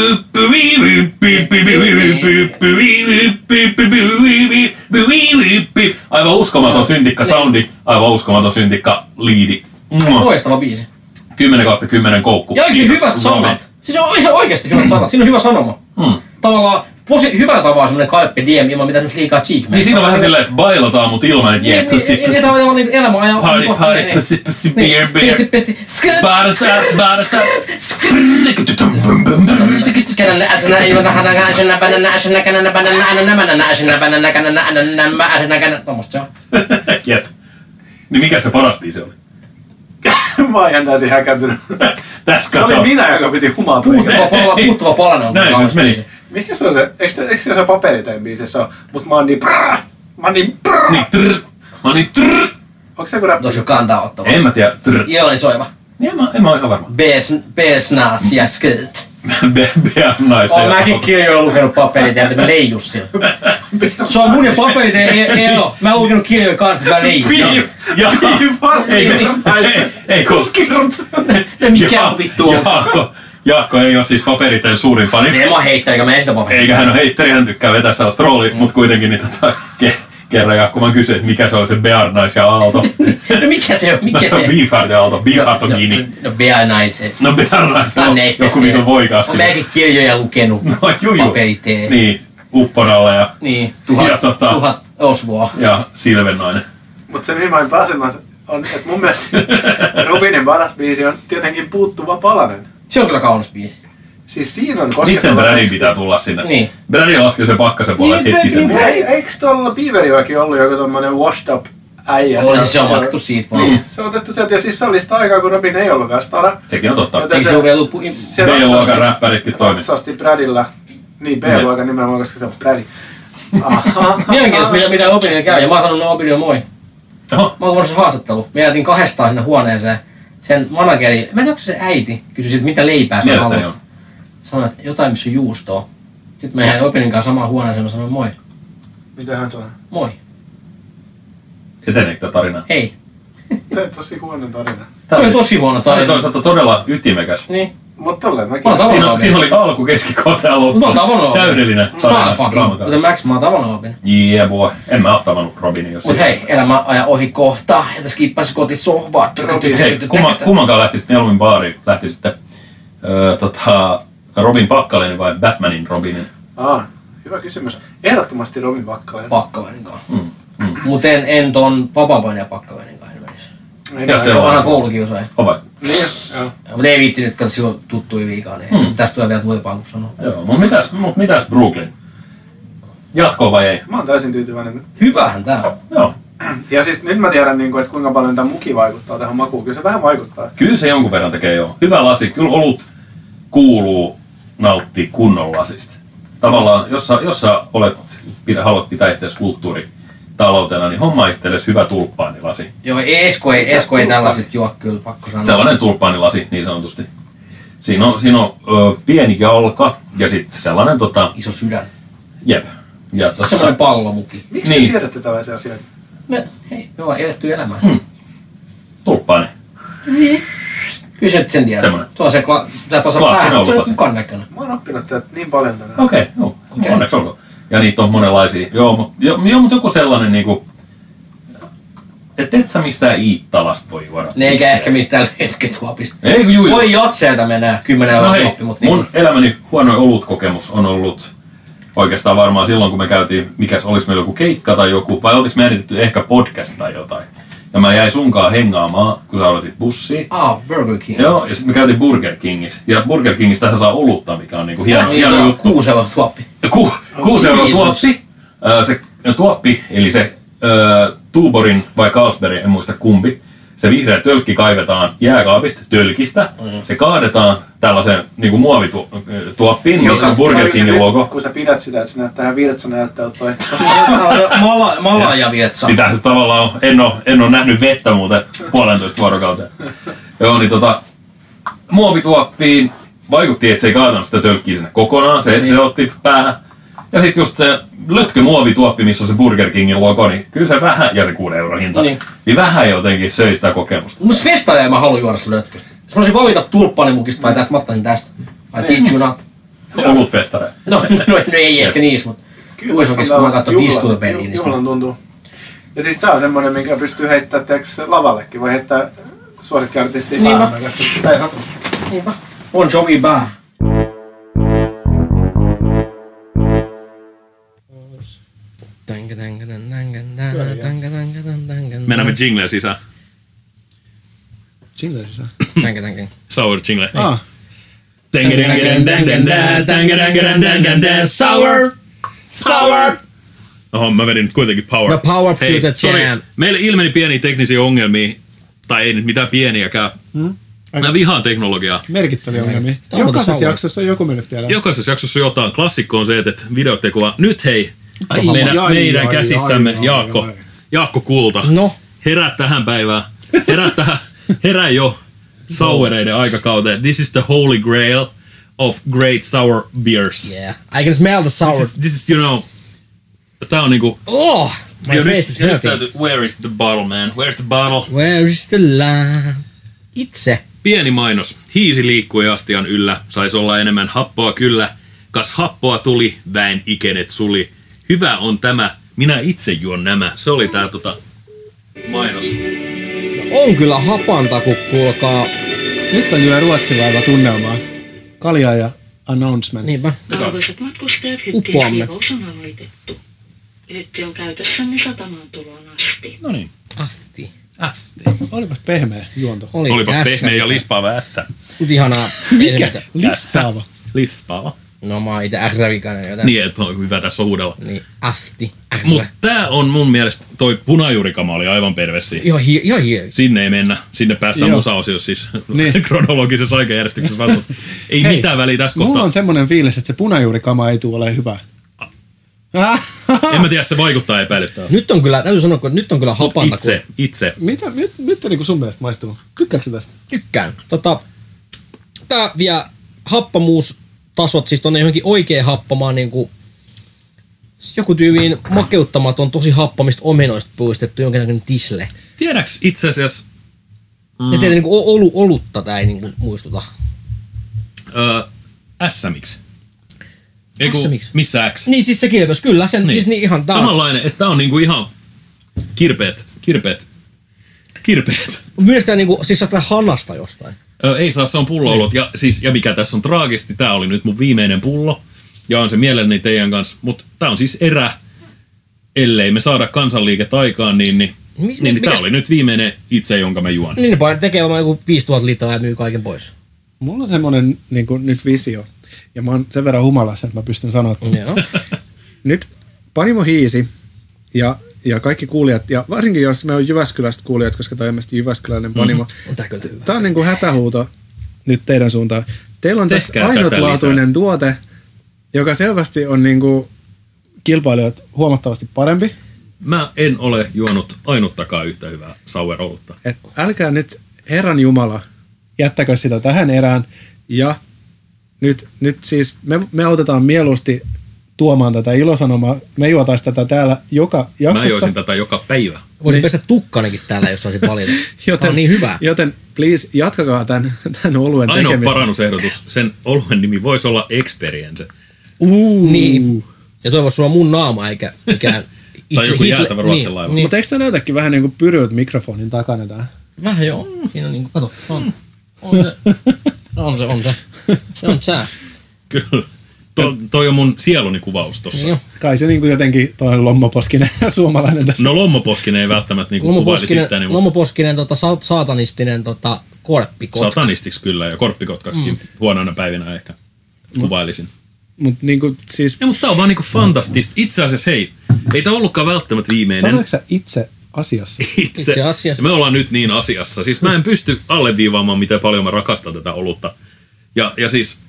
Aivan uskomaton syntikka soundi, aivan uskomaton syntikka liidi. Loistava biisi. kymmenen kautta kymmenen koukku. Ja oikein Kiitos, hyvät Robin. sanat. Siis on ihan oikeesti hyvät sanat. Siinä on hyvä sanoma. Mm. Tavallaan posi, hyvällä tavalla semmonen carpe diem ilman mitään liikaa cheek. Niin siinä on vähän silleen, että bailataan mut ilman, että jee, pussy, Niin, pussy. tämä on niinku elämä ajan. Party, party, pussy, pussy, beer, beer. Pissi, pissi. Bada, bada, bada. Kenän asena ei ota hana asena banana asena kenän banana anana banana asena banana kenän anana asena kenän. Tommosta se on. Jep. Niin mikä se paras biisi oli? Mä oon ihan täysin häkääntynyt. Tässä Se oli minä, joka piti humaa Puuttuva palanen, puuttuva palanen on näin se meni. Mikä se on se? Eikö, eikö se ole paperiteen biisissä on? Mut mä oon niin brrrr. Mä oon niin brrrr. Niin trrr. Mä oon niin trrr. Onko se joku räppi? Tuossa on kantaa ottava. En mä tiedä. Trrr. Joo, niin soiva. Niin mä, en mä oo ihan varma. B-snas ja skyt. Bear naisen. Oon mäkin kirjoja lukenut paperiteiltä, mä leijus sillä. Se on mun ja paperiteiltä, joo. Mä oon lukenut kirjoja kaartit, mä leijus. Beef! Ja, ei, ei, ei, kun... Mikä on vittu on? Jaakko, Jaakko ei oo siis paperiteen suurin fani. Ei mä heittää, eikä mä estä paperia. Eikä hän oo heitteri, hän tykkää vetää sellaista roolia, mut kuitenkin niin tota... Ke, kerran Jaakko mä kysyin, että mikä se oli se Bear Nice ja Aalto. No mikä se on, mikä No, se se on on? Beefheart ja Aalto, Beefheart on kiinni. No Bear Nice. No Bear Nice on joku vitun On voikasti. mäkin kirjoja lukenut. No juju. Paperiteen. Niin, Upponalle ja... Niin, tuhat, ja tota- tuhat osvoa. Ja Silvennainen. Mut se mihin mä en pääse on, että mun mielestä Robinin paras biisi on tietenkin Puuttuva palanen. Se on kyllä kaunis biisi. Siis siinä on Miksi sen Bradin pitää tulla sinne? Niin. Brady laskee sen pakkasen puolelle Niin, heti sen. niin, Ei, eiks tuolla Beaverillakin ollut joku tommonen washed up äijä? Oli se on otettu siitä vaan. Niin, se on otettu sieltä ja siis se oli sitä aikaa, kun Robin ei ollut vielä stara. Sekin on totta. Joten Eikö se ole vielä lupu... se B-luokan räppäritkin toimii. ratsasti Bradilla. Niin, B-luokan nimenomaan, koska se on Brady. Aha. Mielenkiintoista, mitä, mitä Opinilla käy. Ja mä oon sanonut Opinilla moi. Oho. Mä oon kuullut se haastattelu. Me jäätiin kahdestaan sinne huoneeseen. Sen manageri, mä en tiedä, se äiti, kysyi sit, mitä leipää sä Mielestäni haluat. on. Sanoin, että jotain, missä on juustoa. Sitten mä jäin Opinin kanssa samaan huoneeseen ja sanoin moi. Mitä hän sanoi? Moi. Eteneekö tää tarina? Ei. Tämä on tosi huono tarina. Se oli tosi huono Tämä oli tarina. toisaalta todella ytimekäs. Niin. Mut tolleen mäkin. Mä oon tavannut Siinä, Opin. siinä oli alku, keskikohta ja loppu. Mä oon tavannut Opin. Täydellinen Starfucking. draamakaari. Kuten Max, mä oon tavannut Opin. Yeah boy. En mä oo tavannut Robinia jos Mut hei, elämä aja ohi kohta. Ja tässä kiippaisi kotit sohvaa. Hei, kumman, kummankaan lähtisit mieluummin baariin? Lähtisitte öö, tota, Robin Pakkalenin vai Batmanin Robinin? Aa, hyvä kysymys. Ehdottomasti Robin Pakkaleinen. Pakkavainen kanssa. Mm, mm. Mut en, en ton vapaapainen ja pakkavainen kanssa menisi. Ei Ja näin. se on- Vanha koulukiusaaja. On vai? Niin, joo. Mut ei viitti nyt, katso silloin tuttuja viikaa, niin Hmm. tästä tulee vielä tuotepaa, kun sanoo. Joo, mut mitäs, mut mitäs Brooklyn? Jatkoa vai ei? Mä oon täysin tyytyväinen. Hyvähän tää on. Joo. Ja siis nyt mä tiedän, niin kuin, että kuinka paljon tämä muki vaikuttaa tähän makuun. Kyllä se vähän vaikuttaa. Kyllä se jonkun verran tekee joo. Hyvä lasi. Kyllä olut kuuluu nauttia kunnon lasista. Tavallaan, jos sä, jos sä olet, pidä, haluat pitää itseäsi kulttuuritaloutena, niin homma itsellesi hyvä tulppaanilasi. Joo, Esko ei, Esko ei tällaisista juo kyllä, pakko sanoa. Sellainen tulppaanilasi, niin sanotusti. Siinä on, siinä on ö, pieni jalka ja sitten sellainen tota, Iso sydän. jep. Ja tota, Semmoinen pallomuki. Miksi Niin. te tiedätte tällaisia asioita? Me, hei, me ollaan eletty elämää. Hmm. tulppaani. Kyllä sä nyt sen tiedät. Semmoinen. Tuo on se, kla- sä et osaa Klassinen päähän, se on olutlasi. kukan näköinen. Mä oon oppinut tätä niin paljon tänään. Okei, okay, joo. Okei. Onneksi olkoon. Ja niitä on monenlaisia. Joo, mutta jo, jo, mut joku sellainen niinku... Et et sä mistään Iittalasta voi juoda. Ne eikä missään. ehkä mistään letketuopista. Ei kun juu, juu. Voi jotseelta mennä kymmenen No euroa hei, tuoppi, mutta mun niin. elämäni huonoin olutkokemus on ollut oikeastaan varmaan silloin, kun me käytiin, mikäs olisi meillä joku keikka tai joku, vai oltiinko me äänitetty ehkä podcast tai jotain. Ja mä jäin sunkaan hengaamaan, kun sä odotit bussia. Ah, Burger King. Joo, ja sitten me käytiin Burger Kingissä. Ja Burger Kingissä tässä saa olutta, mikä on niinku hieno, Niin, hieno se on juttu. kuusi euroa tuoppi. Ku, kuusi euroa Jeesus. tuoppi. Ö, se tuoppi, eli se ö, Tuborin vai Carlsberg, en muista kumpi. Se vihreä tölkki kaivetaan jääkaapista, tölkistä. Mm. Se kaadetaan tällaiseen niinku muovituoppiin, missä on Joka- Burger Kingin kun- logo. Kun sä pidät sitä, että se näyttää ihan virtsa näyttää toi. Mala, mala ja vietsa. Sitä se tavallaan on. En ole, en ole nähnyt vettä muuten puolentoista vuorokauteen. Joo, niin tota, muovituoppiin vaikutti, että se ei kaatanut sitä tölkkiä sinne kokonaan. Se, Niin. se otti päähän. Ja sitten just se lötkö muovituoppi, missä on se Burger Kingin logo, niin kyllä se vähän, ja se kuuden euron hinta, Niin. niin vähän jotenkin söi sitä kokemusta. Mutta festaajaa mä haluan juoda sitä lötköstä. Jos mä olisin valita tulppanimukista vai tästä, mä ottaisin tästä. I kid you not. Olutfestare. No, no, no ei ehkä niissä, mutta Uisokissa kun mä katson Disturbenia, niin Juhlan tuntuu. Ja siis tää on semmonen, minkä pystyy heittämään teoks lavallekin. Voi heittää suosikkiartistiin Niinpä. päähän. koska Tää ei satu. niinpä. Bon Jovi bää. Mennään me jingleen sisään. Jingle sisään. Tänkä, tänkä. Sour jingle. Ah. Sour! Sour! Oho, mä vedin nyt kuitenkin power. No power to Hei, the sorry. jam. Meille ilmeni pieniä teknisiä ongelmia, tai ei nyt mitään pieniäkään. Hmm? Mä vihaan teknologiaa. Merkittäviä ongelmia. Jokaisessa jaksossa on joku mennyt tiedä. Jokaisessa jaksossa jotain. Klassikko on se, että videot ei kuva. Nyt hei, Ai, meidän, ai, meidän ai, käsissämme ai, ai, Jaakko, ai. Jaakko Kulta. No. Herää tähän päivään. Herää tähän. Herää jo sauereiden aikakauteen. This is the holy grail of great sour beers. Yeah. I can smell the sour. This is, this is you know, tää on niinku... Oh! My jo, face nyt, is nyt hurting. täytyy, where is the bottle, man? Where's the bottle? Where is the lamp? Itse. Pieni mainos. Hiisi liikkui astian yllä. Saisi olla enemmän happoa kyllä. Kas happoa tuli, väen ikenet suli. Hyvä on tämä. Minä itse juon nämä. Se oli tää tota mainos. On kyllä hapantaku, kuulkaa. Nyt on kyllä ruotsilaiva tunnelmaa. Kaljaa ja announcement. Niinpä. Arvoisat matkustajat, Uppoamme. hyttien on aloitettu. Hytti on käytössänne satamaan tuloon asti. No niin. Asti. F. Olipas pehmeä juonto. Oli Olipas ässä. pehmeä ja lispaava F. Nyt ihanaa. Mikä? Lissaava. Lispaava. No mä oon ite ährävikainen joten. Niin, että on hyvä tässä huudella. Niin, asti. Ährä. Mutta tää on mun mielestä, toi punajuurikama oli aivan pervessiä. Ihan hi- ihan hieno. Sinne ei mennä. Sinne päästään Joo. musaosiossa siis Niin. kronologisessa aikajärjestyksessä. Ei Hei, mitään väliä tässä Mulla kohtaa. on semmonen fiilis, että se punajuurikama ei tule olemaan hyvä. En mä tiedä, se vaikuttaa epäilyttävältä. Nyt on kyllä, täytyy sanoa, että nyt on kyllä hapantaku. Itse, itse. Mitä, mit, mitä niinku sun mielestä maistuu? Tykkääksä tästä? Tykkään. Tota, tää vie happamuustasot, siis tonne johonkin oikein happamaan niinku joku tyyliin makeuttamaton, tosi happamista omenoista puistettu jonkinlainen tisle. Tiedäks itse asiassa... Mm. Ja teitä niinku olu, olutta tää ei niinku muistuta. Öö, S-miksi. Eiku, S-miksi? missä X? Niin siis se kilpes, kyllä. Sen, niin. Siis niin ihan tää on. Samanlainen, että tää on niinku ihan kirpeet, kirpeet, kirpeet. Mielestäni niinku, siis saattaa hanasta jostain. Öö, ei saa, se on pullo-olot. Ja, siis, ja mikä tässä on traagisti, tää oli nyt mun viimeinen pullo. Ja on se mielelläni teidän kanssa. Mutta tää on siis erä, ellei me saada kansanliikettä aikaan, niin, niin, Mis, niin, niin tää mikäs- oli nyt viimeinen itse, jonka mä juon. Niin ne painat tekee vaan joku viisituhatta litraa ja myy kaiken pois. Mulla on semmonen niinku, nyt visio. Ja mä oon sen verran humalassa, että mä pystyn sanoa, että Joo. nyt Panimo Hiisi ja, ja kaikki kuulijat, ja varsinkin jos me on Jyväskylästä kuulijat, koska tämä on ilmeisesti Jyväskyläinen Panimo. On tää kyllä hyvä. Tämä on niinku hätähuuto nyt teidän suuntaan. Teillä on tässä Tehkää tätä ainutlaatuinen tuote, joka selvästi on niinku kilpailijoita huomattavasti parempi. Mä en ole juonut ainuttakaan yhtä hyvää sour-olutta. Et älkää nyt Herran Jumala jättäkö sitä tähän erään. Ja nyt, nyt siis me, me autetaan mieluusti tuomaan tätä ilosanomaa. Me juotais tätä täällä joka jaksossa. Mä joisin tätä joka päivä. Voisin Niin. pestä tukkanenkin täällä, jos saisit valita. Tää on niin hyvä. Joten please jatkakaa tämän, tämän oluen Ainoa tekemistä. parannusehdotus, sen oluen nimi voisi olla Experience. Uh. Niin. Ja toivois sulla mun naama eikä mikään... Tai joku Hitler- jäätävä ruotsinlaiva. Niin, Mutta eikö tämä näytäkin vähän niin kuin pyryt mikrofonin takana tää? vähän joo. Siinä on niinku, kato, on, on se. On se, on se. Se on sää. Kyllä. To, toi on mun sieluni kuvaus tossa. Joo. Kai se niin kuin jotenkin toi Lommoposkinen suomalainen tässä. No Lommoposkinen ei välttämättä niinku kuvaili Lommoposkinen, sitä, niin Lommoposkinen tota, sa- saatanistinen tota, korppikotka. satanistiksi kyllä ja korppikotkaksikin mm. huonoina päivinä ehkä kuvailisin. Mutta niin kuin siis, Ja, mutta tää on vaan niinku fantastista. Itse asiassa hei, ei tää ollutkaan välttämättä viimeinen. sanoitko sä itse asiassa? Itse, Itse asiassa. Me ollaan nyt niin asiassa. Siis mä en pysty alleviivaamaan, miten paljon mä rakastan tätä olutta. Ja, ja siis,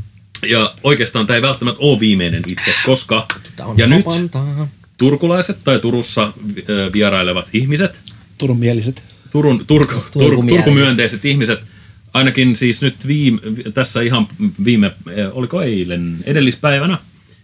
ja oikeastaan tää ei välttämättä ole viimeinen itse, koska, Tää on ja nyt hapantaa. turkulaiset tai Turussa ö, vierailevat ihmiset, Turun mieliset. Turun, Turku, Turku, Turkumiehiset. Turkumyönteiset ihmiset, ainakin siis nyt viime, tässä ihan viime, oliko eilen, edellispäivänä,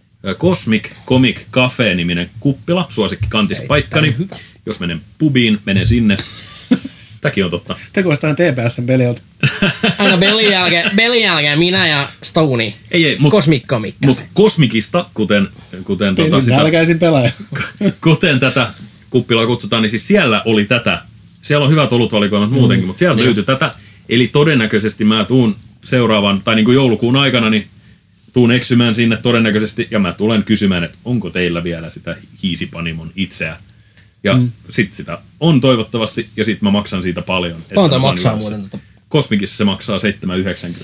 Cosmic Comic Cafe-niminen kuppila, suosikki kantispaikkani. Jos menen pubiin, menen sinne. Tämäkin on totta. Te kuulostaa T P S:n peliolta. Aina belin jälkeen, belin jälkeen minä ja Stoni. Ei, ei, mutta Cosmic Comic. mut Cosmicista, kuten, kuten, tota, Tota, sitä, Nälkäisin pelaaja. kuten tätä kuppilaa kutsutaan, niin siis siellä oli tätä. Siellä on hyvät olutvalikoimat muutenkin, mutta siellä löytyi tätä. Eli todennäköisesti mä tuun seuraavan, tai niin kuin joulukuun aikana, niin tuun eksymään sinne todennäköisesti, ja mä tulen kysymään, että onko teillä vielä sitä Hiisipanimon itseä. Ja mm. sit sitä on toivottavasti, ja sit mä maksan siitä paljon. että Paljon toi mä saan maksaa juoda sen. muuten tota. Cosmicissa se maksaa seitsemän yhdeksänkymmentä.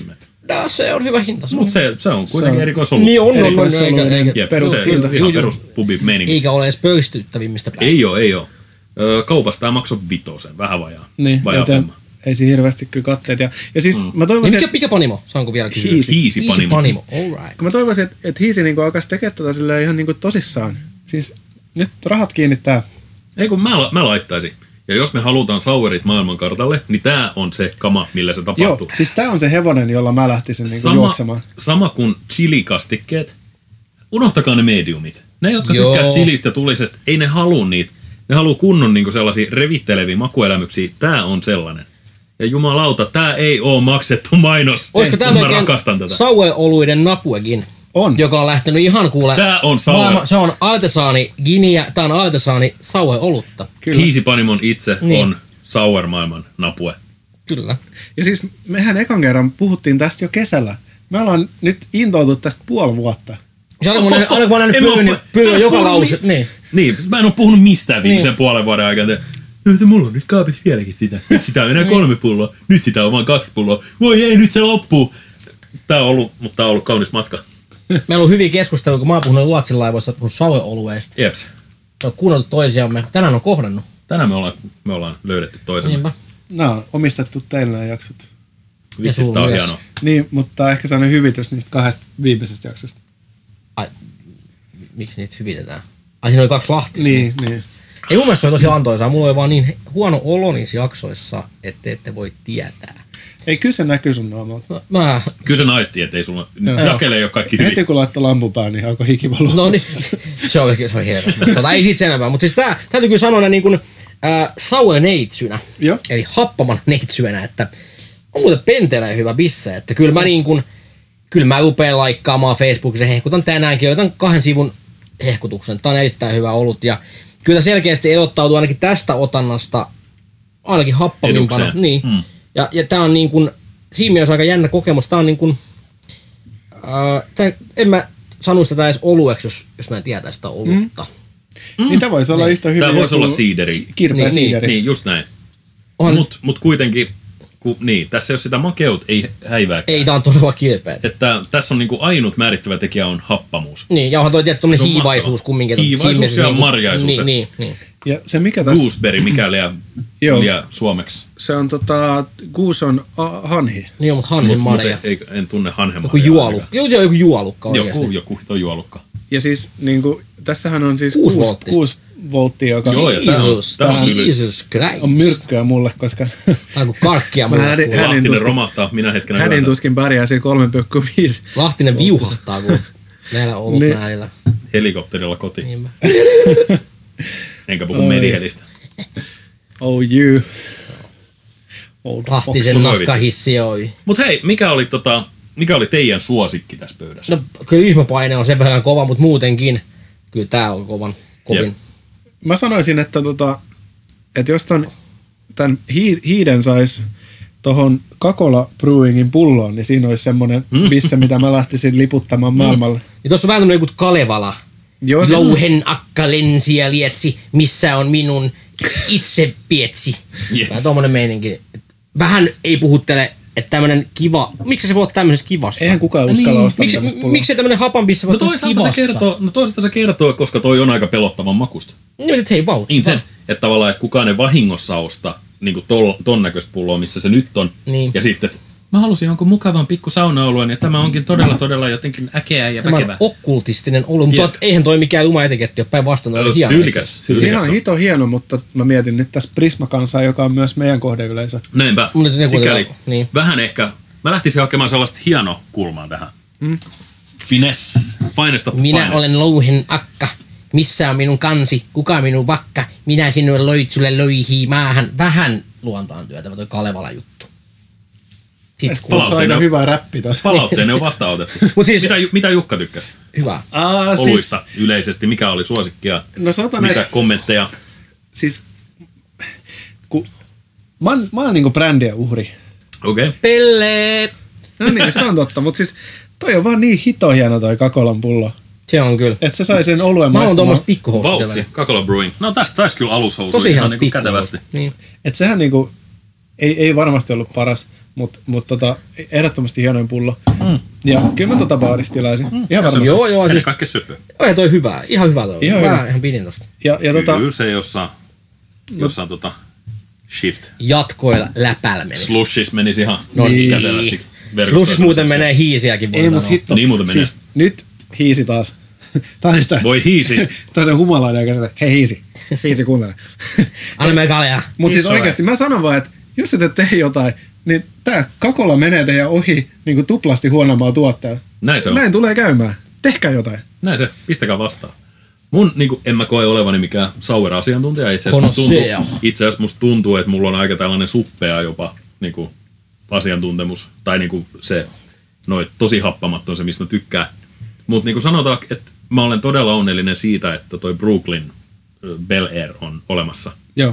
No, se on hyvä hinta. Mutta se, se on kuitenkin on, erikoisolut. Niin on, on, on, Erikoisolut, eikä, eikä, Jep, perus- se hinta. ihan perus pubimeininki. eikä ole edes pöystyttävimmistä päästä. Ei oo, ei oo. Öö, kaupasta tämä maksoi vitosen, vähän vajaa. Niin, vajaa joten ei siinä hirveästi kyllä katteet. Ja, ja siis mm. mä toivoisin, Niin mikä, mikä panimo? Saanko vielä kysyä? Hiisi. Hiisi panimo. panimo, alright. kun mä toivoisin, että, että Hiisi niinku alkaisi tekemään tätä silleen ihan niinku tosissaan. Siis nyt rahat kiinnittää. Ei kun mä, mä laittaisin. Ja jos me halutaan sauerit maailmankartalle, niin tää on se kama, millä se tapahtuu. Joo, siis tää on se hevonen, jolla mä lähtisin niinku sama, juoksemaan. sama kuin chilikastikkeet. Unohtakaa ne mediumit. Ne, jotka Joo. tykkää chilistä ja tulisesta, ei ne halua niitä. Ne haluaa kunnon niinku sellaisia revitteleviä makuelämyksiä. Tää on sellainen. Ja jumalauta, tää ei oo maksettu mainos. Olisiko Mä tämä rakastan tätä. Saueoluiden Napuekin? On. Joka on lähtenyt ihan kuule. Tää on Sauer. maailma- Se on Artesaani Giniä, tää on Artesaani Saueolutta. Kyllä. Hiisipanimon itse Niin. on Sauer-maailman napue. Kyllä. Ja siis mehän ekan kerran puhuttiin tästä jo kesällä. Me ollaan nyt intoutu tästä puoli vuotta. Se aina kun mä aina kun mä näin En mä oo- pyyn, niin pyy on joka Puhunut lause. mi- Niin. Niin, mä en oo puhunut mistään viimeisen Niin. puolen vuoden aikana. Että mulla on nyt kaapissa vieläkin sitä. Nyt sitä on enää kolme pulloa. Nyt sitä on vaan kaksi pulloa. Voi ei, nyt se loppuu. Tää on ollut, mutta tää on ollut kaunis matka. Meillä on ollut hyviä keskusteluja, kun mä oon puhunut Ruotsin laivoista, puhunut Saueolueista. Jeps. Me on kuunneltu toisiamme. Tänään on kohdannut. Tänään me ollaan, me ollaan löydetty toisemme. Niinpä. Nämä on omistettu teille nämä jaksot. Vitsi, sulla tää on myös. hienoa. Niin, mutta ehkä sellainen hyvitys niistä kahdesta viimeisestä jaksosta. Ai, miksi niitä hyvitetään? Ai siinä oli kaksi Lahtista. Niin, niin. Ei mun mielestä se oli tosi antoisaa. Mulla oli vaan niin huono olo niissä jaksoissa, että ette voi tietää. Ei, kyllä se näkyy sun naamalta. Mä, mä Kyllä se naisti, ettei sulla Joo. jakele ei ole kaikki hyvin. Heti kun laittoi lampun päälle, niin alkoi hiki valua. no niin, se on, se on hieno. Tota, ei siitä sen enempää. Mutta siis tää, täytyy kyllä sanoa niin kuin äh, saueneitsynä, Joo. eli happaman neitsynä, että on muuten pentelee hyvä bisse, että kyllä mä niin kuin, kyllä mä rupean laikkaamaan Facebookissa, hehkutan tänäänkin, otan kahden sivun hehkutuksen. Tää on erittäin hyvä ollut ja kyllä selkeästi erottautuu ainakin tästä otannasta ainakin happavimpana. Edukseen. Niin. Mm. Ja, ja tää on niin kuin, siinä mielessä aika jännä kokemus. Tää on niin kuin, äh, tää, en mä sanoisi tätä edes olueksi, jos, jos mä en tietäisi sitä olutta. Mm. Niin tämä voisi olla Niin. yhtä hyvin. Tää voisi joku olla siideri. Kirpeä Niin, niin, siideri. Niin, just näin. Onhan- Mut, mut kuitenkin, ku, niin, tässä ei ole sitä makeut, ei häivääkään. Ei, tää on todella kilpeä. Että tässä on niinku ainut määrittävä tekijä on happamuus. Niin, ja onhan toi tietty Se on tommonen hiivaisuus mahtava. kumminkin. että Hiivaisuus siinä mielessä ja niinku- marjaisuus. Niin, niin, niin. Ja se mikä tässä, Gooseberry, mikä liian, Joo. liian suomeksi. se on tota, Goose on a, hanhi. Niin on, mutta hanhin Mut, mut marja. ei, en tunne hanhemarjaa. Joku juolukka. Joo, joo, joku juolukka oikeesti. Joku, joku toi juolukka. Ja siis niinku, tässähän on siis Kuusi kuusi, volttista. kuusi volttia, joka Joo, ja tää on, Jesus, tää on, yli, Jesus Christ. on myrkkyä mulle, koska Tää on kuin karkkia. Mä mulle hädin- kuulee. hädin- Lahtinen tuskin- romahtaa minä hetkenä hädin yötä. tuskin pärjää siinä kolme pilkku viisi. Lahtinen viuhahtaa, kun näillä on ollut Niin. näillä. Helikopterilla kotiin. Niinpä. Enkä puhu Oi. medihelistä. Oh you. Old Lahtisen Fox. nahkahissi oi. Mut hei, mikä oli, tota, mikä oli teidän suosikki tässä pöydässä? No kyllä ryhmäpaine on sen verran kova, mutta muutenkin kyllä tää on kovan, kovin. Jep. Mä sanoisin, että, tota, että jos ton, tämän hii- hiiden sais tohon Kakola Brewingin pulloon, niin siinä olisi semmoinen Mm. bisse, mitä mä lähtisin liputtamaan maailmalle. Niin tossa on vähän tämmönen joku Kalevala. Joo, siis- Louhen akka lensi ja lietsi, missä on minun itse pietsi. Yes. Vähän tommonen meininki. Vähän ei puhuttele, että tämmönen kiva, miksi se voi olla tämmöisessä kivassa? Eihän kukaan uskalla ostaa Miksi, tämmöistä pulloa. miksi tämmönen hapanbissa voi No olla toisaalta kivassa? se, kertoo, no toisaalta se kertoo, koska toi on aika pelottavan makusta. Niin, että hei vauhti. In sense, että tavallaan, että kukaan ei vahingossa osta niin tol, ton näköistä pulloa, missä se nyt on. Niin. Ja sitten, että mä halusin jonkun mukavan pikku saunaolueen, ja tämä onkin todella, todella jotenkin äkeä ja Tämä on väkevä. okkultistinen ollut, mutta Jep. eihän toi mikään juma etiketti ole päinvastoin, oli Ö, hieno. tyylikäs. itse asiassa. Siis Tyylikäs ihan on. hito hieno, mutta mä mietin nyt tässä Prisma-kansaa, joka on myös meidän kohdeyleisö. Näinpä, Mutta ne sikäli kuitenkin- niin. vähän ehkä, mä lähtisin hakemaan sellaista hienoa kulmaa tähän. Mm. Finesse, finest of Minä finest. olen louhen akka. Missä on minun kansi? Kuka minun vakka? Minä sinulle loitsulle loihii maahan. Vähän luontaan työtä, toi Kalevala juttu. Sitten Tuossa on aika Palautteena- hyvä räppi tossa. Palautteenne on vastaanotettu. Mut siis- mitä, mitä Jukka tykkäsi? hyvä. Aa, siis, Oluista yleisesti, mikä oli suosikkia, no sanotaan mitä näin, kommentteja. siis kun, mä oon, mä oon niinku brändien uhri. Okei. Okay. Pelle! No niin, se on totta, mutta siis toi on vaan niin hito hieno toi Kakolan pullo. Se on kyllä. Että se sai sen oluen Mä oon maistumaan. tuommoista pikkuhousut. Vautsi, Kakola Brewing. No tästä saisi kyllä alushousuja Tosi ihan ihan niinku pikkuhousut. kätevästi. Niin. Että sehän niinku, ei, ei varmasti ollut paras, mutta mut tota, ehdottomasti hienoin pullo. Mm. Ja kyllä mä tota baarista tilaisin. Mm. Ihan varmasti. Joo, joo. Siis, kaikki söpö. Joo, toi hyvä. Ihan hyvä toi. Ihan mä hyvä. ihan pidin tosta. Ja, ja kyllä tota, se jossain, jossain tota shift. Jatkoilla läpällä meni. Slushis menisi ihan No niin. kätevästi. Slushis muuten menee hiisiäkin. ei mut hitto. Niin muuten menee. Siis nyt hiisi taas. Tää on sitä. Voi hiisi. Tää on se humalainen, joka sanoo, hei hiisi. Hiisi kuuntele. Anna me kaljaa. Mut siis oikeesti mä sanon vaan, että jos et tee jotain, niin tää kakola menee teidän ohi niin kuin tuplasti huonommalla tuotteella. Näin se on. Näin tulee käymään. Tehkää jotain. Näin se. Pistäkää vastaan. Mun, niin kuin, en mä koe olevani mikään sour-asiantuntija. Itse asiassa, musta tuntuu, itse asiassa musta tuntuu, että mulla on aika tällainen suppea jopa niin kuin, asiantuntemus. Tai niin kuin, se noit, tosi happamatton se, mistä mä tykkään. Mutta niin kuin sanotaan, että mä olen todella onnellinen siitä, että toi Brooklyn Bel Air on olemassa. Joo.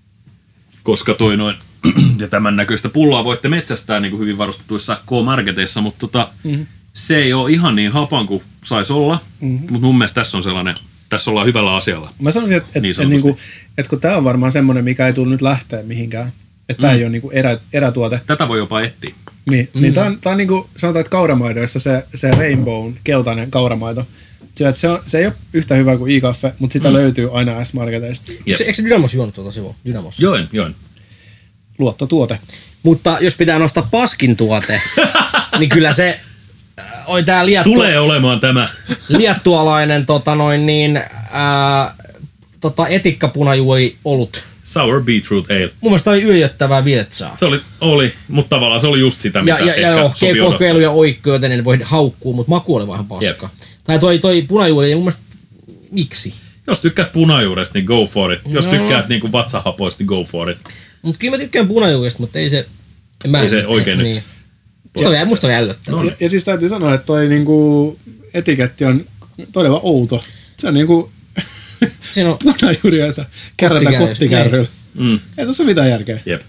Koska toi noin, ja tämän näköistä pulloa voitte metsästää niin kuin hyvin varustetuissa K-marketeissa, mutta tota, mm-hmm. se ei ole ihan niin hapan kuin saisi olla. Mm-hmm. Mutta mun mielestä tässä on sellainen, tässä ollaan hyvällä asialla. Mä sanoisin, että et, niin et, niinku, et kun tää on varmaan semmoinen, mikä ei tule nyt lähteä mihinkään. Että tää mm. ei ole niinku erä, erätuote. Tätä voi jopa etsiä. Niin, mm. niin tää on, tää on niinku, sanotaan, että kauramaidoissa se, se rainbow, keltainen kauramaito. Se, se, on, se ei ole yhtä hyvä kuin i-kaffe, mutta sitä mm. löytyy aina S-marketeista. Yes. Eikö se Dynamos juonut tuota sivua? Dynamos. Join, join. Luottotuote. Mutta jos pitää nostaa paskin tuote, niin kyllä se äh, oi tää liattu, Tulee olemaan tämä. liattualainen tota noin niin, äh, tota etikkapunajuori olut. Sour Beetroot Ale. Mun mielestä oli yöjöttävää vietsaa. Se oli, oli, mutta tavallaan se oli just sitä, mitä Ja, ja, ja joo, sopi odottaa. kokeilu ja oikko, joten en voi haukkua, mutta maku oli vähän paska. Yep. Tai toi, toi punajuuri, mun mielestä, miksi? Jos tykkäät punajuuresta, niin go for it. Jos no. tykkäät niin kuin vatsahapoista, niin go for it. Mutta kyllä mä tykkään punajuuresta, mutta ei se... Mä ei se oikein niin. nyt. Musta on, musta on ällöttävää. Ja, ja siis täytyy sanoa, että toi niinku etiketti on todella outo. Se on niinku Siinä on punajuuri, joita kerätään kottikärryllä. Mm. Ei tässä ole mitään järkeä. Jep.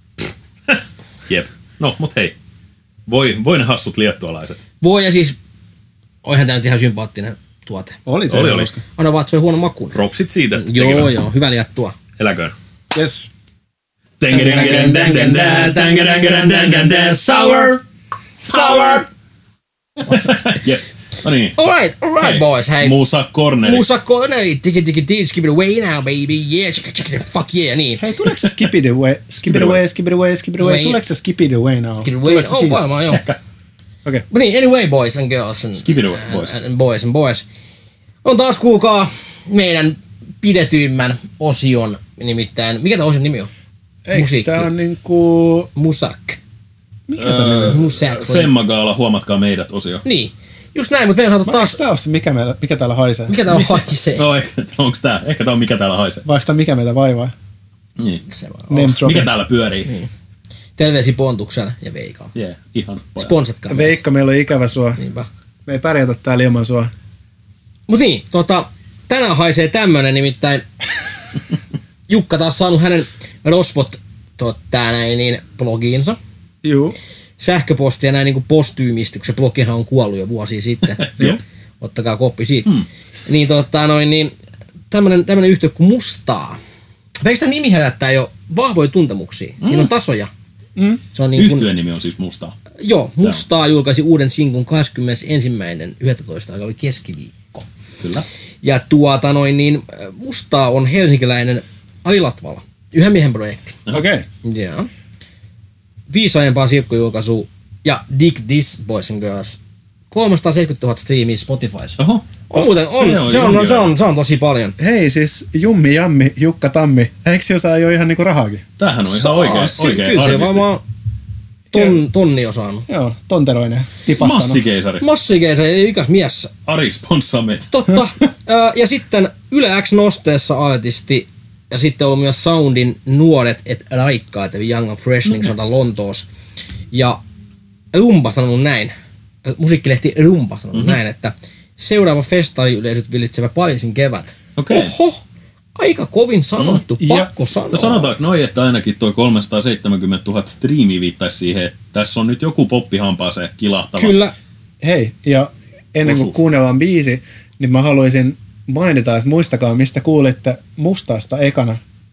Jep. No, mut hei. Voi, voi ne hassut liettualaiset. Voi ja siis, oihan tää nyt ihan sympaattinen tuote. Oli se. Oli, oli. Anna vaan, että se oli huono makuun. Propsit siitä. Joo, tekevät. joo, hyvä liettua. Eläköön. Yes. Sour! Sour! Jep. No niin. Alright, alright Hei. boys, hei. Musa Corneri. Musa Corneri, tiki tiki tiki, skip it away now baby, yeah, check it, check it, fuck yeah, niin. Hei, tuleeko se skip it away? Skip it away, skip it away, skip it away. Way. Tuleeko se skip it away now? Skip it away, oh varmaan joo. Okei. Okay. But niin, anyway boys and girls and, Skip it away, boys. And, and boys and boys. On taas kuulkaa meidän pidetyimmän osion, nimittäin, mikä tämä osion nimi on? Eikö Musiikki. tää on niinku... Musak. Mikä tää nimi on? Musak. Femmagaala, huomatkaa meidät osio. Niin. Just näin, mutta me ei saatu taas... Eikö tää ole se, mikä, meillä, mikä täällä haisee? Mikä täällä haisee? No, ehkä, onks tää? Ehkä tää on mikä täällä haisee. Vai onko tää mikä meitä vaivaa? Niin. Se vaan Name on. dropping. Mikä täällä pyörii? Niin. Terveisiä Pontukselle ja Veikalla. Jee, yeah, ihan pojat. Sponsatkaa meitä. Veikka, meillä on ikävä sua. Niinpä. Me ei pärjätä täällä ilman sua. Mut niin, tota, tänään haisee tämmönen nimittäin. Jukka taas saanut hänen Rosvot tää näin niin blogiinsa. Juu. Sähköpostia näin niinku postyymisti, kun se blogihan on kuollut jo vuosia sitten. Joo. Ottakaa koppi siitä. Hmm. Niin tota noin, niin tämmönen, tämmönen yhtiö kuin Mustaa. Eikö tämä nimi herättää jo vahvoja tuntemuksia? Mm. Siinä on tasoja. Mm. Se on niin kuin, Yhtyeen nimi on siis Mustaa. joo, Mustaa julkaisi uuden sinkun kahdeskymmenesensimmäinen yhdestoista joka oli keskiviikko. Kyllä. Ja tuota noin, niin Mustaa on helsinkiläinen Ailatvala. Yhden miehen projekti. Okei. Okay. Joo. Viisi aiempaa sirkkujulkaisua ja Dig This Boys and Girls. kolmesataaseitsemänkymmentätuhatta striimiä Spotifyssa. Oho. On muuten, on, se, on, se, on, se, on, se on tosi paljon. Hei, siis Jummi Jammi, Jukka Tammi. Eikö se saa jo ihan niinku rahaakin? Tämähän on ihan oikein, Se- oikein Kyllä se artisti. varmaan ton, tonni on saanut. Joo, tonteroinen. Tipahtanut. Massikeisari. Massikeisa ei ikäs mies. Ari sponssaa meitä. Totta. Ää, ja sitten Yle X Nosteessa artisti ja sitten on ollut myös Soundin nuoret et raikkaat, eli Young and Fresh, niin sanotaan Lontoos. Ja Rumba sanonut näin, musiikkilehti Rumba sanonut mm-hmm. näin, että seuraava festaariyleisöt villitsevä Pariisin kevät. Okei. Oho, aika kovin sanottu, Mm. pakko Ja- sanoa. No sanotaanko noin, että ainakin toi kolmesataaseitsemänkymmentätuhatta striimiä viittaisi siihen, että tässä on nyt joku poppihampaaseen kilahtava. Kyllä, Hei, ja ennen kuin Osuus. kuunnellaan biisi, niin mä haluaisin mainita, että muistakaa, mistä kuulitte Mustasta ekana.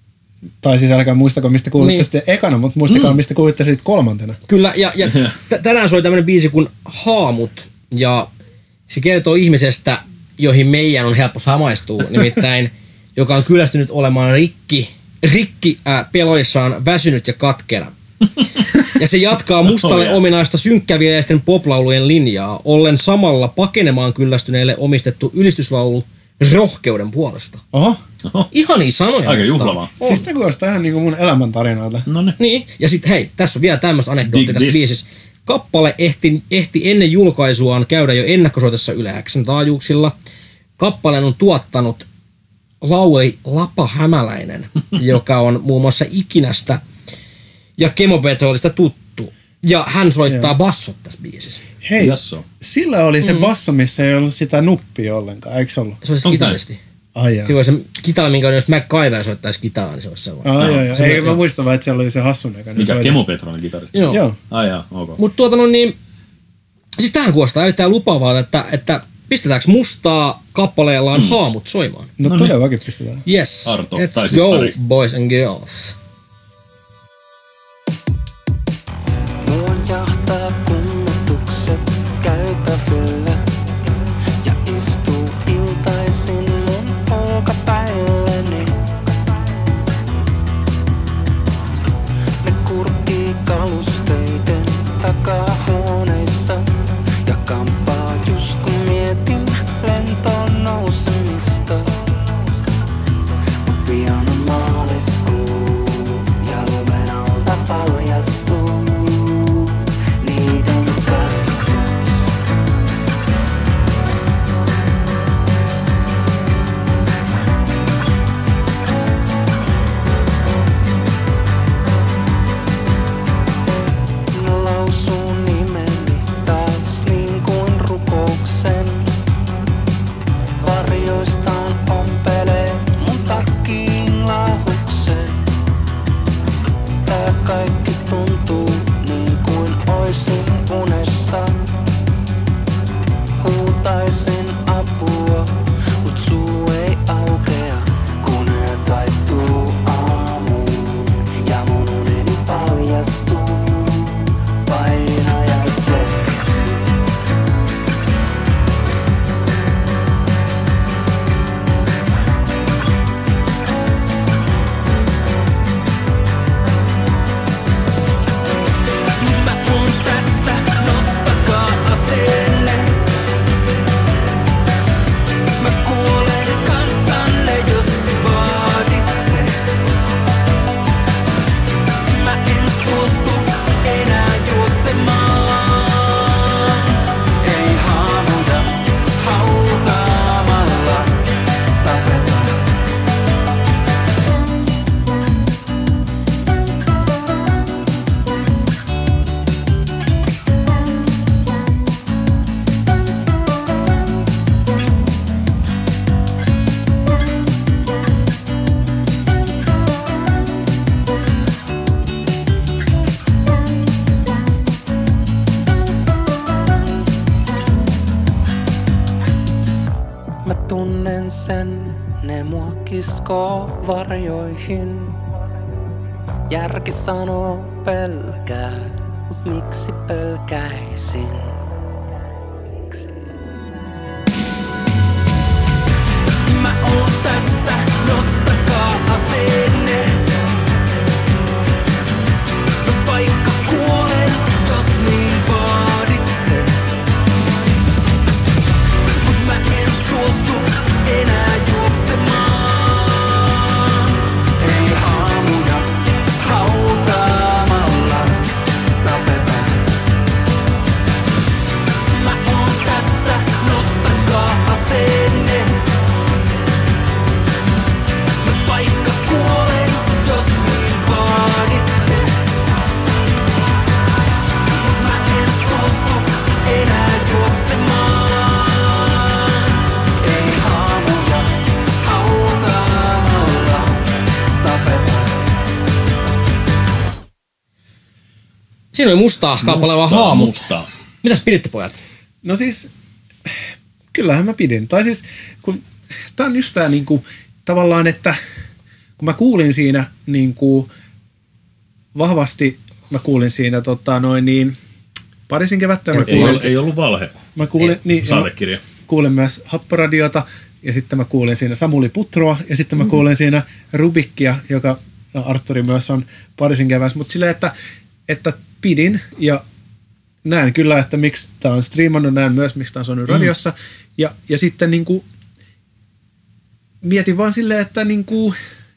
Tai siis älkää muistako, mistä kuulitte Niin. sitten ekana, mutta muistakaa, mm. mistä kuulitte sitten kolmantena. Kyllä, ja, ja t- tänään soi tämmönen biisi kuin Haamut, ja se kertoo ihmisestä, joihin meidän on helppo samaistua, nimittäin joka on kyllästynyt olemaan rikki, rikki äh, peloissaan, väsynyt ja katkera. Ja se jatkaa mustalle Oh, ominaista synkkäviäisten poplaulujen linjaa, ollen samalla pakenemaan kyllästyneille omistettu ylistyslaulu rohkeuden puolesta. Oho. Oho. Ihania sanoja. Aika musta. juhlavaa. On. Siis tämä kuulostaa ihan niinku mun elämäntarinalta. No niin. Niin, ja sitten hei, tässä on vielä tämmöistä anekdoottia Dig tässä this. biisissä. Kappale ehti, ehti ennen julkaisuaan käydä jo ennakkosoitossa Yle X:n taajuuksilla. Kappaleen on tuottanut Lauri Lapa Hämäläinen, joka on muun muassa Ikinästä ja Kemopetrolista tuttu. Ja hän soittaa Joo. bassot tässä biisissä. Hei, Jasso. sillä oli se Mm. basso, missä ei ollut sitä nuppia ollenkaan, eikö se ollut? Se olisi Onko kitaristi. Ai jaa. Se olisi se kitara, minkä on, jos MacGyver soittaisi kitaraa, niin se olisi sellainen. Ai, Joo. ai, ai. Se- Ei, mä joo. muistan vaan, että siellä oli se hassun näköinen. Mikä soitin. Kemopetronin kitaristi? Joo. Joo. Ai jaa, ok. Mutta tuota no niin, siis tähän kuulostaa erittäin lupaavaa, että, että pistetäänkö mustaa kappaleellaan mm. Haamut soimaan. No, No niin. todellakin pistetään. Yes, Arto, let's tai siis go Ari. boys and girls. Mua jahtaa kummitukset käytävillä ja istuu iltaisin mun olkapäilläni. Ne kurkkii kalusteiden takahuoneissa ja kampaa just kun mietin lentoon nousemista. Mut pian on maaliskuu ja lumen alta paljastuu niiden kasvot. Ne lausuu nimeni taas niin kuin rukouksen. Varjoistaan ompelee mun takkiin lahuksen. Tää kaikki tuntuu niin kuin oisin unessa. Huutaisin apua, mut suu ei aukea. Kun yö taittuu aamuun ja mun uneni paljastuu. Painajaiseksi. Nyt mä oon tässä, nostakaa aseenne. Mä kuolen kanssanne, jos vaaditte. Mä en suostu enää juoksemaan. Ei haamuta hautaamalla tapeta. Mä tunnen sen, ne mua kiskoo varjoihin. Järki sanoo pelkää, mut miksi pelkäisin? Mä oon tässä, nostakaa aseenne. Mä vaikka kuolen, jos niin vaaditte. Mut mä en suostu enää juoksemaan. Ei haamuja hautaamalla tapeta. Mä oon tässä, nostakaa aseenne. Mä vaikka kuolen, jos niin vaaditte. Mut mä en suostu enää juoksemaan. Ei haamuja hautaamalla tapeta. Siinä oli mustaa kappaleella Mustaa, Haamut. mustaa. Mitäs piditte pojat? No siis, kyllähän mä pidin. Tai siis, kun tää on just tää niinku, tavallaan, että kun mä kuulin siinä niin kuin, vahvasti, mä kuulin siinä tota, noin niin, parisin kevättä. Mä kuulin, ei, ei ollut valhe. Mä kuulin, niin, saatekirja. Kuulin myös Happoradiota ja sitten mä kuulin siinä Samuli Putroa ja sitten mä kuulin siinä Rubikkia, joka Arturi myös on parisin kevässä, mutta silleen, että, että pidin ja näen kyllä, että miksi tämä on striimannut, näen myös, miksi tämä on soinut radiossa. Mm. Ja, ja sitten niin kuin, mietin vaan silleen, että niin kuin,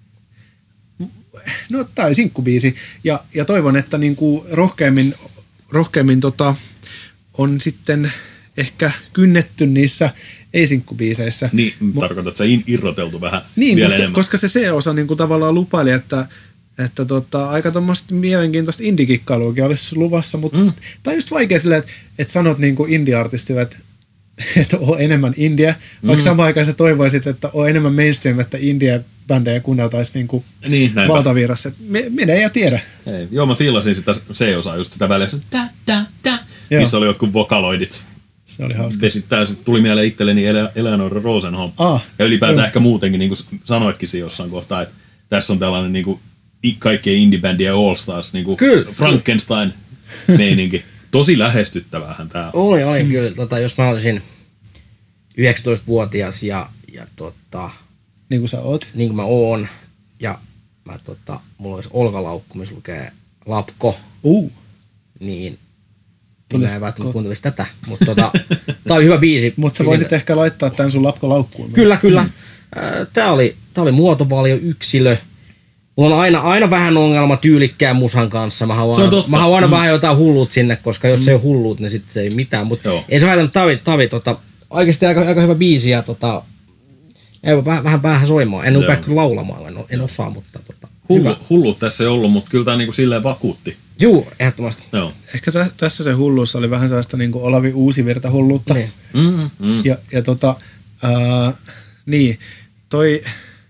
no tämä on sinkkubiisi. Ja, ja toivon, että niin kuin rohkeammin, rohkeammin tota, on sitten ehkä kynnetty niissä ei-sinkkubiiseissä. Niin, Mo- tarkoitatko, että sä irroteltu vähän niin, vielä koska, enemmän? koska se C-osa niin kuin tavallaan lupaili, että Että tota, aika tuommoista mielenkiintoista indie-kikkailuakin olisi luvassa, mutta mm. tämä on just vaikea silleen, että, että sanot niin kuin indie-artistille, että, että on enemmän indie, vaikka mm. samaan aikaan sä toivoisit, että on enemmän mainstream, että indie-bändejä kuunneltaisiin niin kuin niin, valtavirrassa. Me, menee ja tiedä. Ei, joo, mä fiilasin sitä C-osaa, just sitä väliä, tä, tä, tä, missä oli jotkut vokaloidit. Se oli hauska. Täysin tuli mieleen itselleni Eleanor Rosenholm. Ah, ja ylipäätään joo. Ehkä muutenkin, niin kuin sanoitkin siinä jossain kohtaa, että tässä on tällainen niin kuin kaikkien indie-bändien all-stars, niin kuin Frankenstein-meininki. Tosi lähestyttävähän tää on. Oli, oli mm. kyllä. Tota, jos mä olisin yhdeksäntoistavuotias ja, ja tota, niin kuin sä oot. Niin kuin mä oon. Ja mä, tota, mulla olisi olkalaukku, missä lukee Lapko. Uh. Niin, niin mä en välttämättä kuuntelisi tätä. Mutta tota, tää oli hyvä biisi. Mutta sä voisit niin, ehkä laittaa tän sun Lapko-laukkuun. Kyllä, myös. Kyllä. Mm. Tää oli, tää oli muotovalio yksilö. Mulla on aina, aina vähän ongelma tyylikkään musan kanssa. Mä haluan aina, mä haluan aina mm. vähän jotain hulluut sinne, koska jos mm. se ei ole hulluut, niin sitten se ei mitään. Mutta ei se väitänyt Tavi, Tavi tota, oikeasti aika, aika hyvä biisi ja tota, ei vähän, vähän päähän soimaan. En upea kyllä laulamaan, en, en osaa, mutta tota, Hullu, hulluut tässä ei ollut, mutta kyllä tämä niinku silleen vakuutti. Juu, ehdottomasti. Joo. Ehkä tä, tässä se hulluus oli vähän sellaista niinku Olavi Uusivirta hulluutta. Niin. Mm, mm. Ja, ja tota, ää, niin, toi...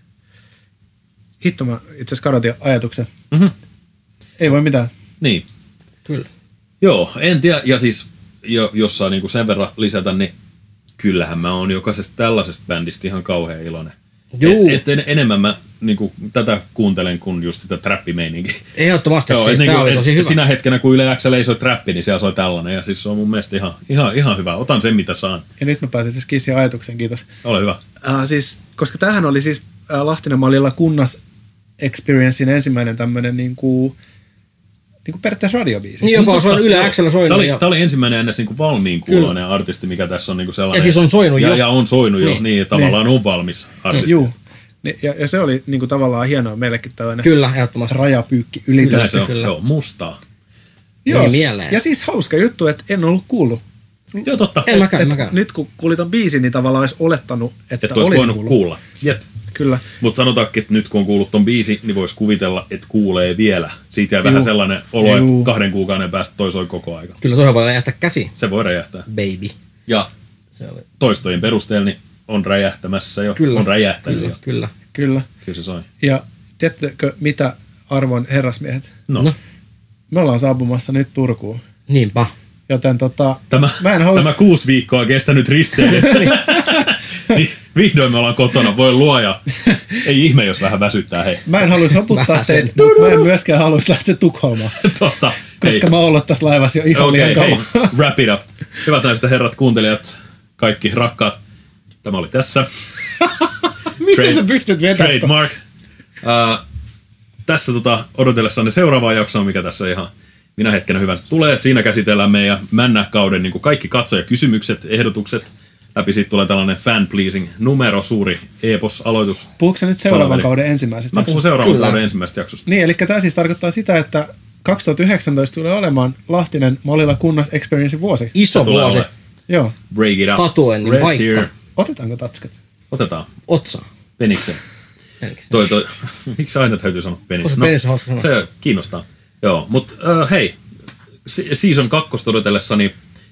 Hitto, mä itse asiassa kadotin ajatuksen. Mm-hmm. Ei voi mitään. Niin. Kyllä. Joo, en tiedä. Ja siis, jo, jos saa niinku sen verran lisätä, niin kyllähän mä oon jokaisesta tällaisesta bändistä ihan kauhean iloinen. Juu. Et, et enemmän mä niinku, tätä kuuntelen kuin just sitä trappimeininkiä. Ehdottomasti. Joo, siis niinku, oli tosi hyvä. Sinä hetkenä, kun Yle X:llä ei soi trappi, niin siellä soi tällainen. Ja siis se on mun mielestä ihan, ihan, ihan hyvä. Otan sen, mitä saan. Ja nyt mä pääsin siis kissin ajatuksen, kiitos. Ole hyvä. Uh, siis, koska tämähän oli siis uh, Lahtinen mallilla kunnas Experiencein ensimmäinen tämmöinen niinku, niinku periaatteessa radiobiisi. Niin jopa se on Yle X:llä soinut. Tämä oli, ja... tämä oli ensimmäinen ennäs niinku valmiin kuuloinen artisti, mikä tässä on niinku sellainen. Ja siis on soinut ja, jo. Ja on soinut niin. jo, niin tavallaan niin. On valmis artisti. Juu. Ja, ja se oli niinku tavallaan hienoa meillekin tällainen kyllä, ehdottomasti. Rajapyykki ylitetty. Kyllä se on, kyllä. Joo, mustaa. Joo, ja siis hauska juttu, että en ollut kuullut. Joo, totta. En mäkään, et, mäkään. Nyt kun kuulit ton biisin, niin tavallaan olisi olettanut, että et olisi voinut kuullut. kuulla. Jep. Kyllä. Mutta sanotaankin, että nyt kun on kuullut ton biisi, niin voisi kuvitella, että kuulee vielä. Siitä jää Juu. vähän sellainen olo, että Juu. kahden kuukauden päästä toi soi koko aika. Kyllä toi voi räjähtää käsiin. Se voi räjähtää. Baby. Ja se oli. Toistojen perusteella niin on räjähtämässä jo. Kyllä. On räjähtänyt kyllä, jo. Kyllä. Kyllä. Kyllä se soi. Ja tiedättekö mitä, arvon herrasmiehet? No. no. Me ollaan saapumassa nyt Turkuun. Niinpä. Joten tota... Tämä, mä en halus... tämä kuusi viikkoa kestänyt risteily. Niin, vihdoin me ollaan kotona. Voi luoja. Ei ihme, jos vähän väsyttää, hei. Mä en haluaisi hoputtaa teitä, mutta mä en myöskään haluaisi lähteä Tukholmaan. Totta. Koska hei. mä oon ollut tässä laivassa jo ihan okay, liian kauan. Hei. Wrap it up. Hyvät naiset ja herrat, kuuntelijat, kaikki rakkaat. Tämä oli tässä. Miten Trade, sä pystyt vetämään? Trademark. Uh, tässä tota, odotellessanne seuraavaa jaksoa, mikä tässä ihan minä hetkenä hyvänsä tulee. Siinä käsitellään meidän männäkauden niin kuin kaikki katsojakysymykset, ehdotukset. Läpi siitä tulee tällainen fan-pleasing numero, suuri epos-aloitus. Puhuuko sä nyt seuraavan Palveli. kauden ensimmäisestä Mä puhun seuraavan Kyllä. kauden ensimmäisestä jaksosta. Niin, eli tämä siis tarkoittaa sitä, että kaksituhattayhdeksäntoista tulee olemaan Lahtinen Malilla kunnas Experience vuosi. Iso vuosi. Joo. Break it up. Tatuoinnin Red's paikka. here. Otetaanko tatskat? Otetaan. Otsa. Peniksen. Peniksen. Toi, toi. Miksi aina täytyy sanoa penis? No, penis on hauska sanoa. Se kiinnostaa. Joo, mutta uh, hei. Season kakkosta odotellessani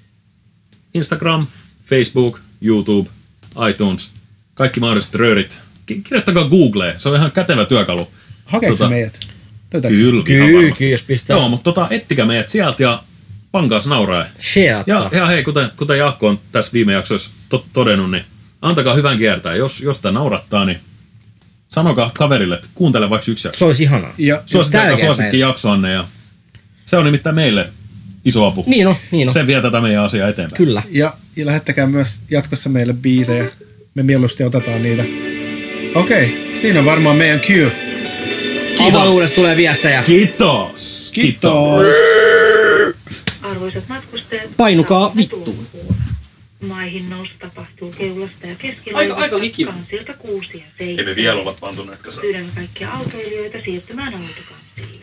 Instagram, Facebook, YouTube, iTunes, kaikki mahdolliset röörit. Kirjoittakaa Googleen, se on ihan kätevä työkalu. Hakeeko tota, meidät? Löytääkö kyllä, kyllä, kyllä, kyllä, jos pistää. Joo, mutta tota, ettikää meidät sieltä ja pankaas nauraa. Ja, ja hei, kuten, kuten Jaakko on tässä viime jaksoissa to- todennut, niin antakaa hyvän kiertää. Jos, jos tämä naurattaa, niin sanokaa kaverille, että kuuntele vaikka yksi jakso. Se olisi ihanaa. Ja Suositelkaa suosikkijaksoanne ja se on nimittäin meille iso apu. Niin on, niin on. Se vie tätä meidän asiaa eteenpäin. Kyllä. Ja, ja lähettäkää myös jatkossa meille biisejä. Me mieluusti otetaan niitä. Okei, okay, siinä on varmaan meidän cue. Avaruudesta tulee viestejä. Kiitos. Kiitos. Arvoisat matkustajat, Painukaa vittuun. Maihin nousu tapahtuu keulasta ja Aika- keskilaivasta aika likillä. kansilta kuusi ja seitsemän. Ei me vielä ovat pantu näitä kasaan. Pyydämme kaikkia autoilijoita siirtymään autokansiin.